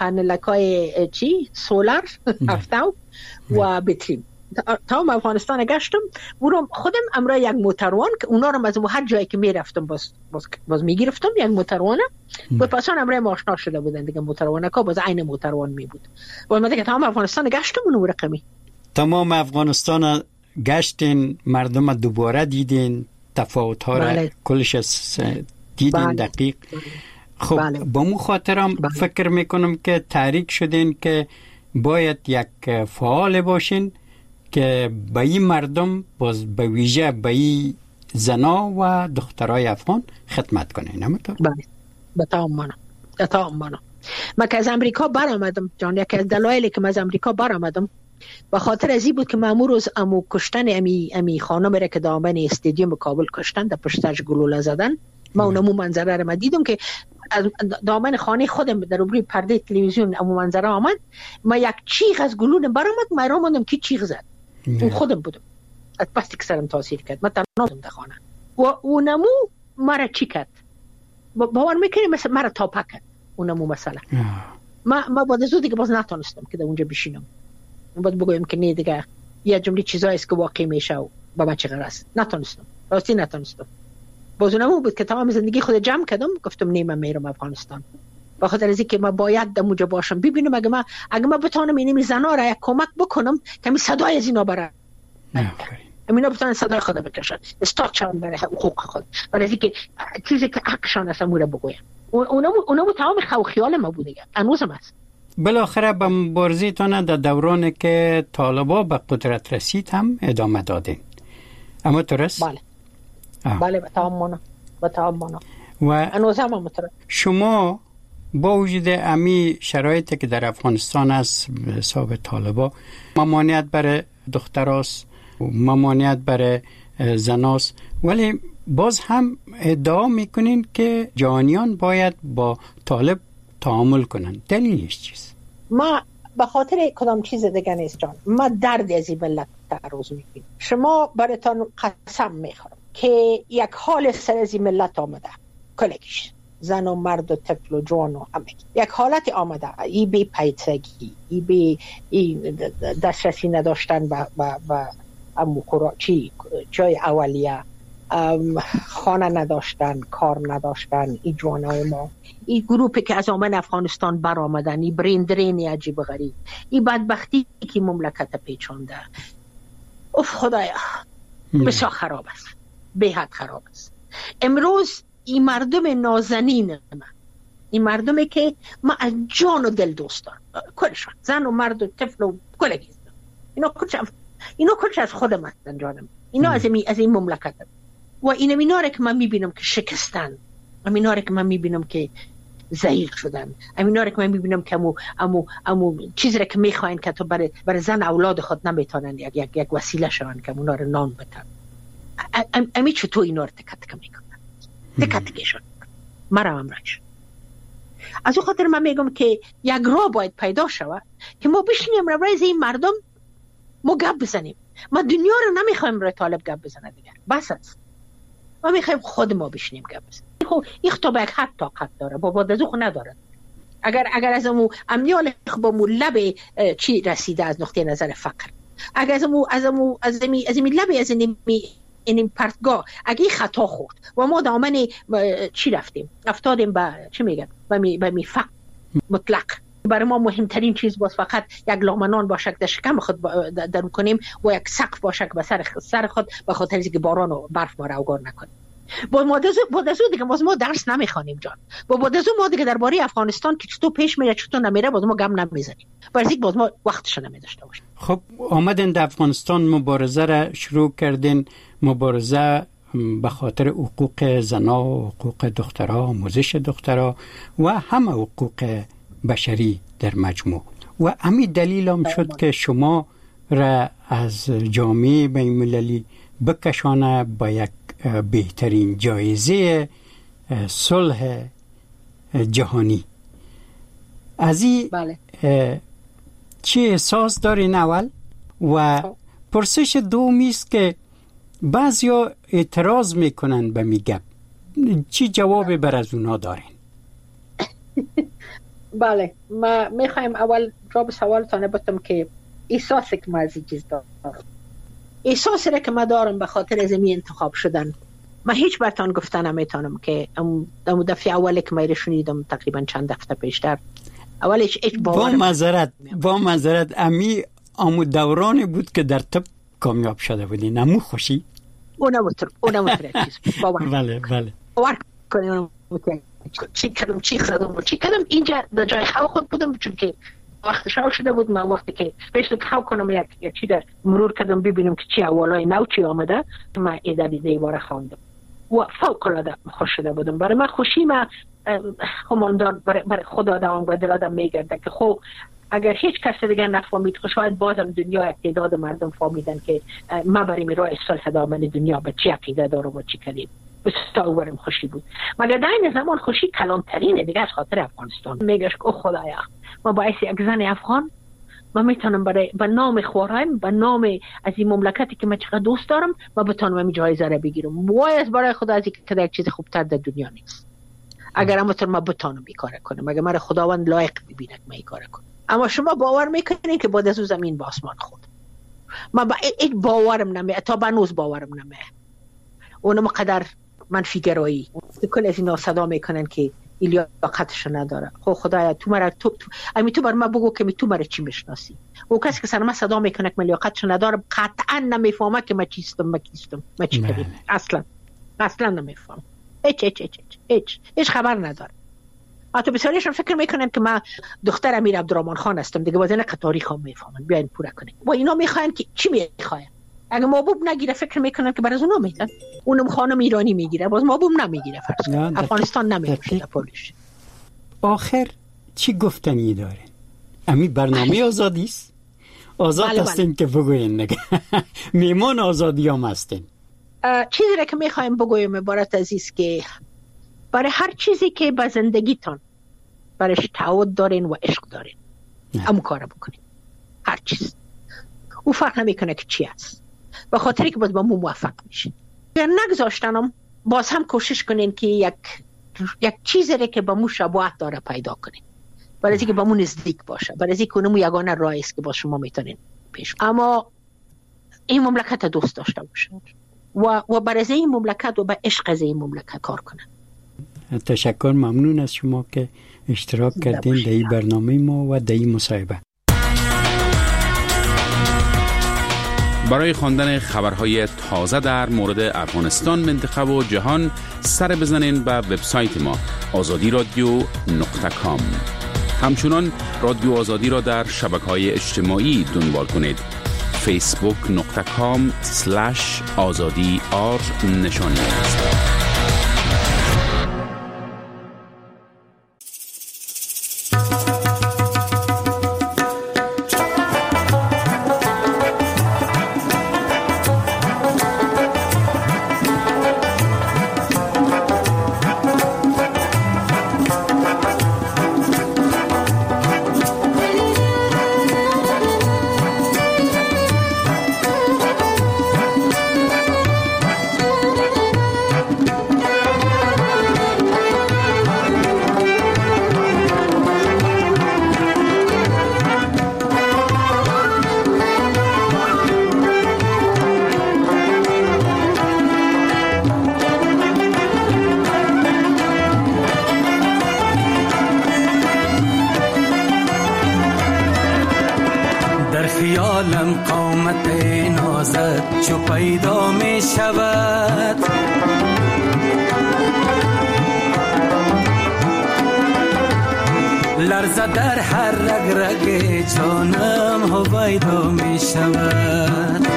Speaker 19: پانلکای چی سولار هفتاو و بتریم تمام افغانستان گشتم. برام خودم امرای یک موتروان که اونا رو از هر جایی که میرفتم باز باز, باز میگرفتم یک موتروانه و پسان امرای آشنا شده بودن دیگه. موتروانه که باز عین موتروان می بود و من دیگه تمام افغانستان گشتم اون رقمی. تمام
Speaker 18: افغانستان گشتین، مردم دوباره دیدین، تفاوت‌ها را کلش دیدین بله. دقیق خب بله. با مو خاطرم بله. فکر میکنم که تحریک شدین که باید یک فعال باشین که به این مردم باز به ویژه به این زنا و دخترای افغان خدمت کنین. همونطور؟
Speaker 19: بله به تمام مانا به تمام مانا من که از امریکا برآمدم جان، یکی از دلایلی که من از امریکا برآمدم به خاطر ازی بود که مامور از امو کشتن امی امی خانم را که دامن استادیوم کابل کشتن در پشتش گلوله زدن. ما اونمو منظره را دیدم که از دامن خانه خودم در روی پرده تلویزیون امو منظره آمد. ما یک چیغ از گلوله برآمد، ما را ماندم کی چیغ زد. اون خودم بودم. از پس که سرم تاثیر کرد. من تنها در خانه و اونمو مرا چی کرد؟ باور میکنی مثلا مرا تاپا کرد اونمو مثلا. ما ما بعد از دیگه باز نتونستم که در اونجا بشینم. باید بگویم که نه دیگه یه جمله چیزایی است که واقعی میشه و با من چه قرار است. نتونستم راستی نتونستم. باز اونمو بود که تمام زندگی خود جمع کردم گفتم نه من میرم افغانستان با خاطر از اینکه من باید در اونجا باشم ببینم اگه من اگه من بتونم اینمی زنا را یک کمک بکنم که می صدای از اینا برای اینا بتونن صدای خود بکشن استاچان برای حقوق خود برای اینکه چیزی که حقشان است امور بگویم. اونمو اونمو تمام خو خیال ما بود دیگه هنوزم است.
Speaker 18: بالاخره به مبارزتان در دوران که طالبا به قدرت رسید هم ادامه دادین. اما درست؟
Speaker 19: بله آه. بله به تمام مانا به تمام مانا
Speaker 18: و
Speaker 19: هنوز هم مترس.
Speaker 18: شما با وجود امی شرایطی که در افغانستان است به حساب طالبا ممانعت برای دختراست ممانعت برای زناست، ولی باز هم ادعا میکنین که جوانیان باید با طالب تعامل کنن. دلیلش چیست؟
Speaker 19: ما به خاطر کدام چیز دیگه نیست جان. ما درد از این ملت تعرض میکنیم. شما براتون قسم میخورم که یک حال سر از این ملت آمده کلگیش زن و مرد و طفل و جوان و همه یک حالت آمده. ای بی پیچگی، ای بی ای دسترسی نداشتن با با با امو چی جای اولیه، خانه نداشتن، کار نداشتن. این جوانای ما، این گروپی که از آمن افغانستان بر آمدن، این بریندرینی عجیب غریب، این بدبختی که مملکت پیچانده. اف خدایا بسیار خراب است، به حد خراب است. امروز این مردم نازنین من، این مردمی که ما از جان و دل دوست دارم، کلشان، زن و مرد و طفل و کلگی، اینا کلش اینا کلش از خودم هستن جانم، اینا از این از این مملکت هستن. و این امیناره که من میبینم که شکستن، امیناره که من میبینم که ضعیف شدن، امیناره که من میبینم که امو امو امو چیزی که میخواین که تو برای برای زن اولاد خود نمیتونن یک یک یک وسیله شون که اونا رو نان بدن. امی چطور اینا رو تکت تک میکنن، تکت تکشون مرا امرش. از او خاطر من میگم که یک راه باید پیدا شود که ما بشینیم رو برای این مردم ما گپ بزنیم. ما دنیا رو نمیخوایم برای طالب گپ بزنه دیگر، بس است. ما میخوایم خود ما بشینیم گپ بزنیم. خب این خطابه یک حد طاقت داره، با بعد از او نداره. اگر اگر از امو امنیال با مو لب چی رسیده از نقطه نظر فقر، اگر از امو از امو از می از می لب از این این پرتگاه اگه خطا خورد و ما دامن چی رفتیم افتادیم به چی میگن به می به می فقر مطلق. برای ما مهمترین چیز باز فقط یک لامنان باشه که در شکم خود در کنیم و یک سقف باشه که به سر سر خود به خاطر اینکه باران و برف ما رو اوگار نکنه. با مادزو مادزو دیگه باز ما درس نمیخوانیم جان. با مادزو ما دیگه درباره افغانستان که چطور پیش میره چطور نمیره باز ما گم نمیزنیم. برای اینکه باز ما وقتش نمیداشته باشیم.
Speaker 18: خب آمدن در افغانستان مبارزه را شروع کردین، مبارزه به خاطر حقوق زنا و حقوق دخترها، آموزش دخترها و همه حقوق بشری در مجموع. و همین دلیل هم شد که شما را از جامعه بین‌المللی بکشانه با یک بهترین جایزه صلح جهانی. از این
Speaker 19: بله.
Speaker 18: چی احساس دارین اول؟ و پرسش دومی است که بعضیا اعتراض میکنن به میگم، چی جواب بر از اونا دارین؟
Speaker 19: بله، ما میخوایم اول جواب سوالتان بدم که احساسی که ما از این چیز دارم، احساسی را که ما دارم به خاطر از این انتخاب شدن، ما هیچ برتان گفتن نمیتونم که ام دفعه اولی که ما را شنیدم تقریبا چند هفته پیشتر اولش هیچ باور
Speaker 18: با معذرت با معذرت امی امو دورانی بود که در طب کامیاب شده بودی، نمو خوشی
Speaker 19: اونم تو اونم تو چیز باور
Speaker 18: بله بله
Speaker 19: باور کنم چی کردم چی خدام چی کردم اینجا در جای خود بودم، چون که وقت شاو شده بود. من وقتی که پیش تو کنم یک یک چی در مرور کردم ببینم که چی اولای نو چی آمده، من ایده بیده باره خواندم و فوق العاده خوش شده بودم. برای من خوشی ما هماندار برای خدا دوام و دل آدم میگرده که خب اگر هیچ کس دیگه نفهمید خب شاید بازم دنیا تعداد مردم فهمیدن که ما برای راه صلح دامن دنیا به چی عقیده دارم و چی کردیم. بسیار خوشی بود. مگر در این زمان خوشی کلانترینه دیگه از خاطر افغانستان. میگش که او خدایا ما باعث یک زن افغان ما میتونم برای به نام خورایم به نام از این مملکتی که من چقدر دوست دارم ما بتونم این جایزه را بگیرم. وای از برای خدا از اینکه یک چیز خوبتر در دنیا نیست. اگر هم ما بتونم این کار کنم، اگر من خداوند لایق ببینه که من این کار کنم. اما شما باور میکنین که بعد از اون زمین به آسمان خود ما با یک باورم نمیه، تا بنوز باورم نمیه. اونم قدر منفی گرایی کل از اینا صدا میکنن که ایلیا لیاقتش نداره. خب خدایا تو مرا تو, تو امی تو بر ما بگو که می تو مرا چی میشناسی. او کسی که سر ما صدا میکنه که لیاقتش نداره قطعا نمیفهمه که ما چیستم ما کیستم ما چی کردیم. اصلا اصلا نمیفهم. هیچ هیچ هیچ هیچ هیچ خبر نداره. حتی بسیاریشون فکر میکنن که ما دختر امیر عبدالرحمن خان هستم دیگه، واسه نه تاریخ هم میفهمن. بیاین پورا کنیم و اینا میخواین که چی میخواین. اگه محبوب نگیره فکر میکنن که برای اونا میدن، اونم خانم ایرانی میگیره باز محبوب نمیگیره. فرض کن افغانستان نمیشه پولش.
Speaker 18: آخر چی گفتنی داره؟ امی برنامه آزادی است؟ آزاد بله هستین بله. که بگوین نگه میمون آزادی هم هستین.
Speaker 19: چیزی را که میخوایم بگویم عبارت عزیز که برای هر چیزی که به زندگیتان برایش تعهد دارین و عشق دارین همون کار بکنین. هر چیز او فرق نمیکنه که چی است، به خاطری که باز با مو موفق میشین. اگر نگذاشتنم باز هم کوشش کنین که یک یک چیزی که با مو شباهت داره پیدا کنین، برای اینکه با مو نزدیک باشه، برای اینکه اونمو یگانه راهی است که با شما میتونین پیش. اما این مملکت دوست داشته باشین و و برای این مملکت و به عشق از این مملکت کار کنن.
Speaker 18: تشکر، ممنون از شما که اشتراک کردین در این برنامه ما و در این مصاحبه.
Speaker 1: برای خواندن خبرهای تازه در مورد افغانستان، منطقه و جهان سر بزنین به وبسایت ما آزادی رادیو نقطه کام. همچنان رادیو آزادی را در شبکه‌های اجتماعی دنبال کنید. فیسبوک نقطه کام سلش آزادی آر نشانی است.
Speaker 20: خیالم قامت نازت چو پیدا می شود، لرزه در هر رگ رگ جانم هویدا می شود.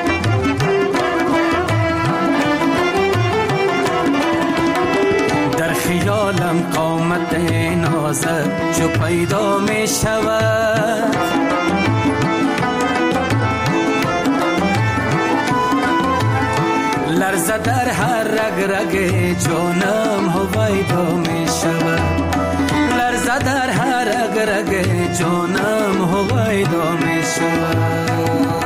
Speaker 20: در خیالم قامت نازت چو پیدا می شود، لرزه در هر رگ رگ جانم هویدا می شود، لرزه در هر رگ رگ جانم هویدا می شود.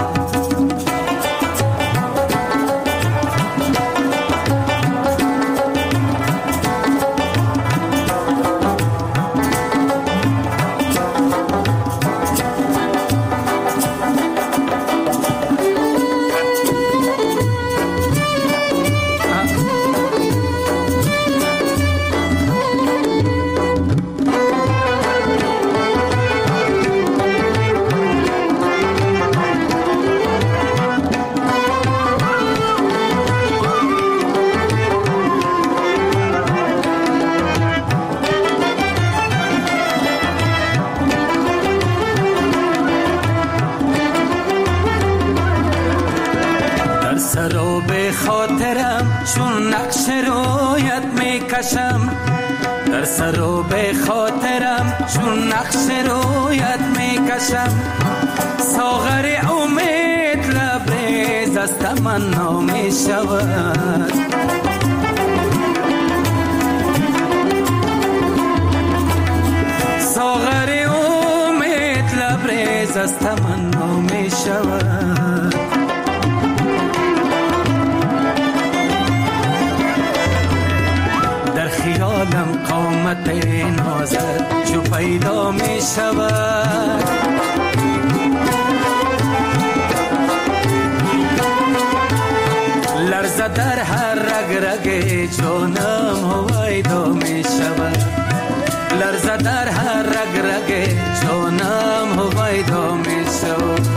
Speaker 20: سراب خاطرم چون نقش رویت می کشم، در سراب خاطرم چون نقش رویت می کشم، ساغر امید لبریز از تمنا می شود، ساغر امید لبریز از تمنا می شود. خیالم قامت نازت چو پیدا می شود، لرزه در هر رگ رگ جانم هویدا می شود، لرزه در هر رگ رگ جانم هویدا می شود.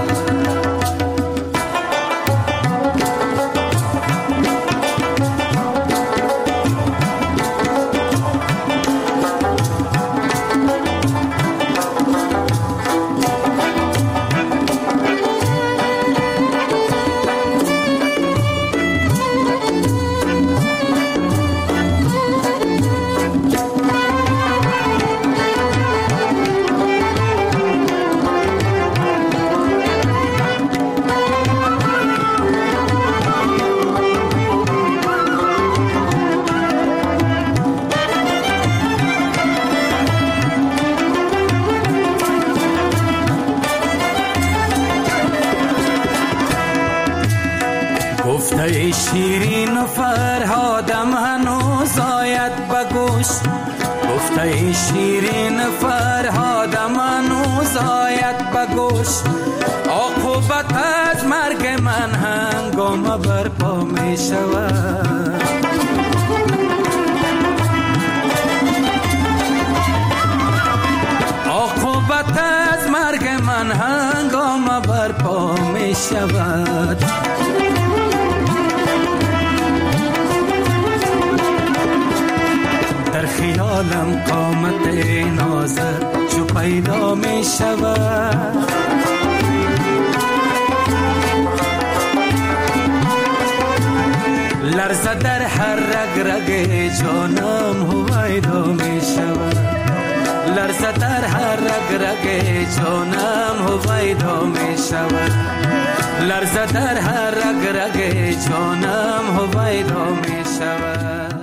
Speaker 20: گفته شیرین و فرهادم هنوز آید بگوش، گفته شیرین فرهادم هنوز آید بگوش، عاقبت از مرگ من هنگام برپا می شود، عاقبت از مرگ من هنگام برپا می شود. خیالم قامت نازت چو پیدا می شود. لرزه در هر رگ رگ جانم هویدا می شود. لرزه در هر رگ رگ جانم هویدا می شود. لرزه در هر رگ رگ جانم هویدا می شود.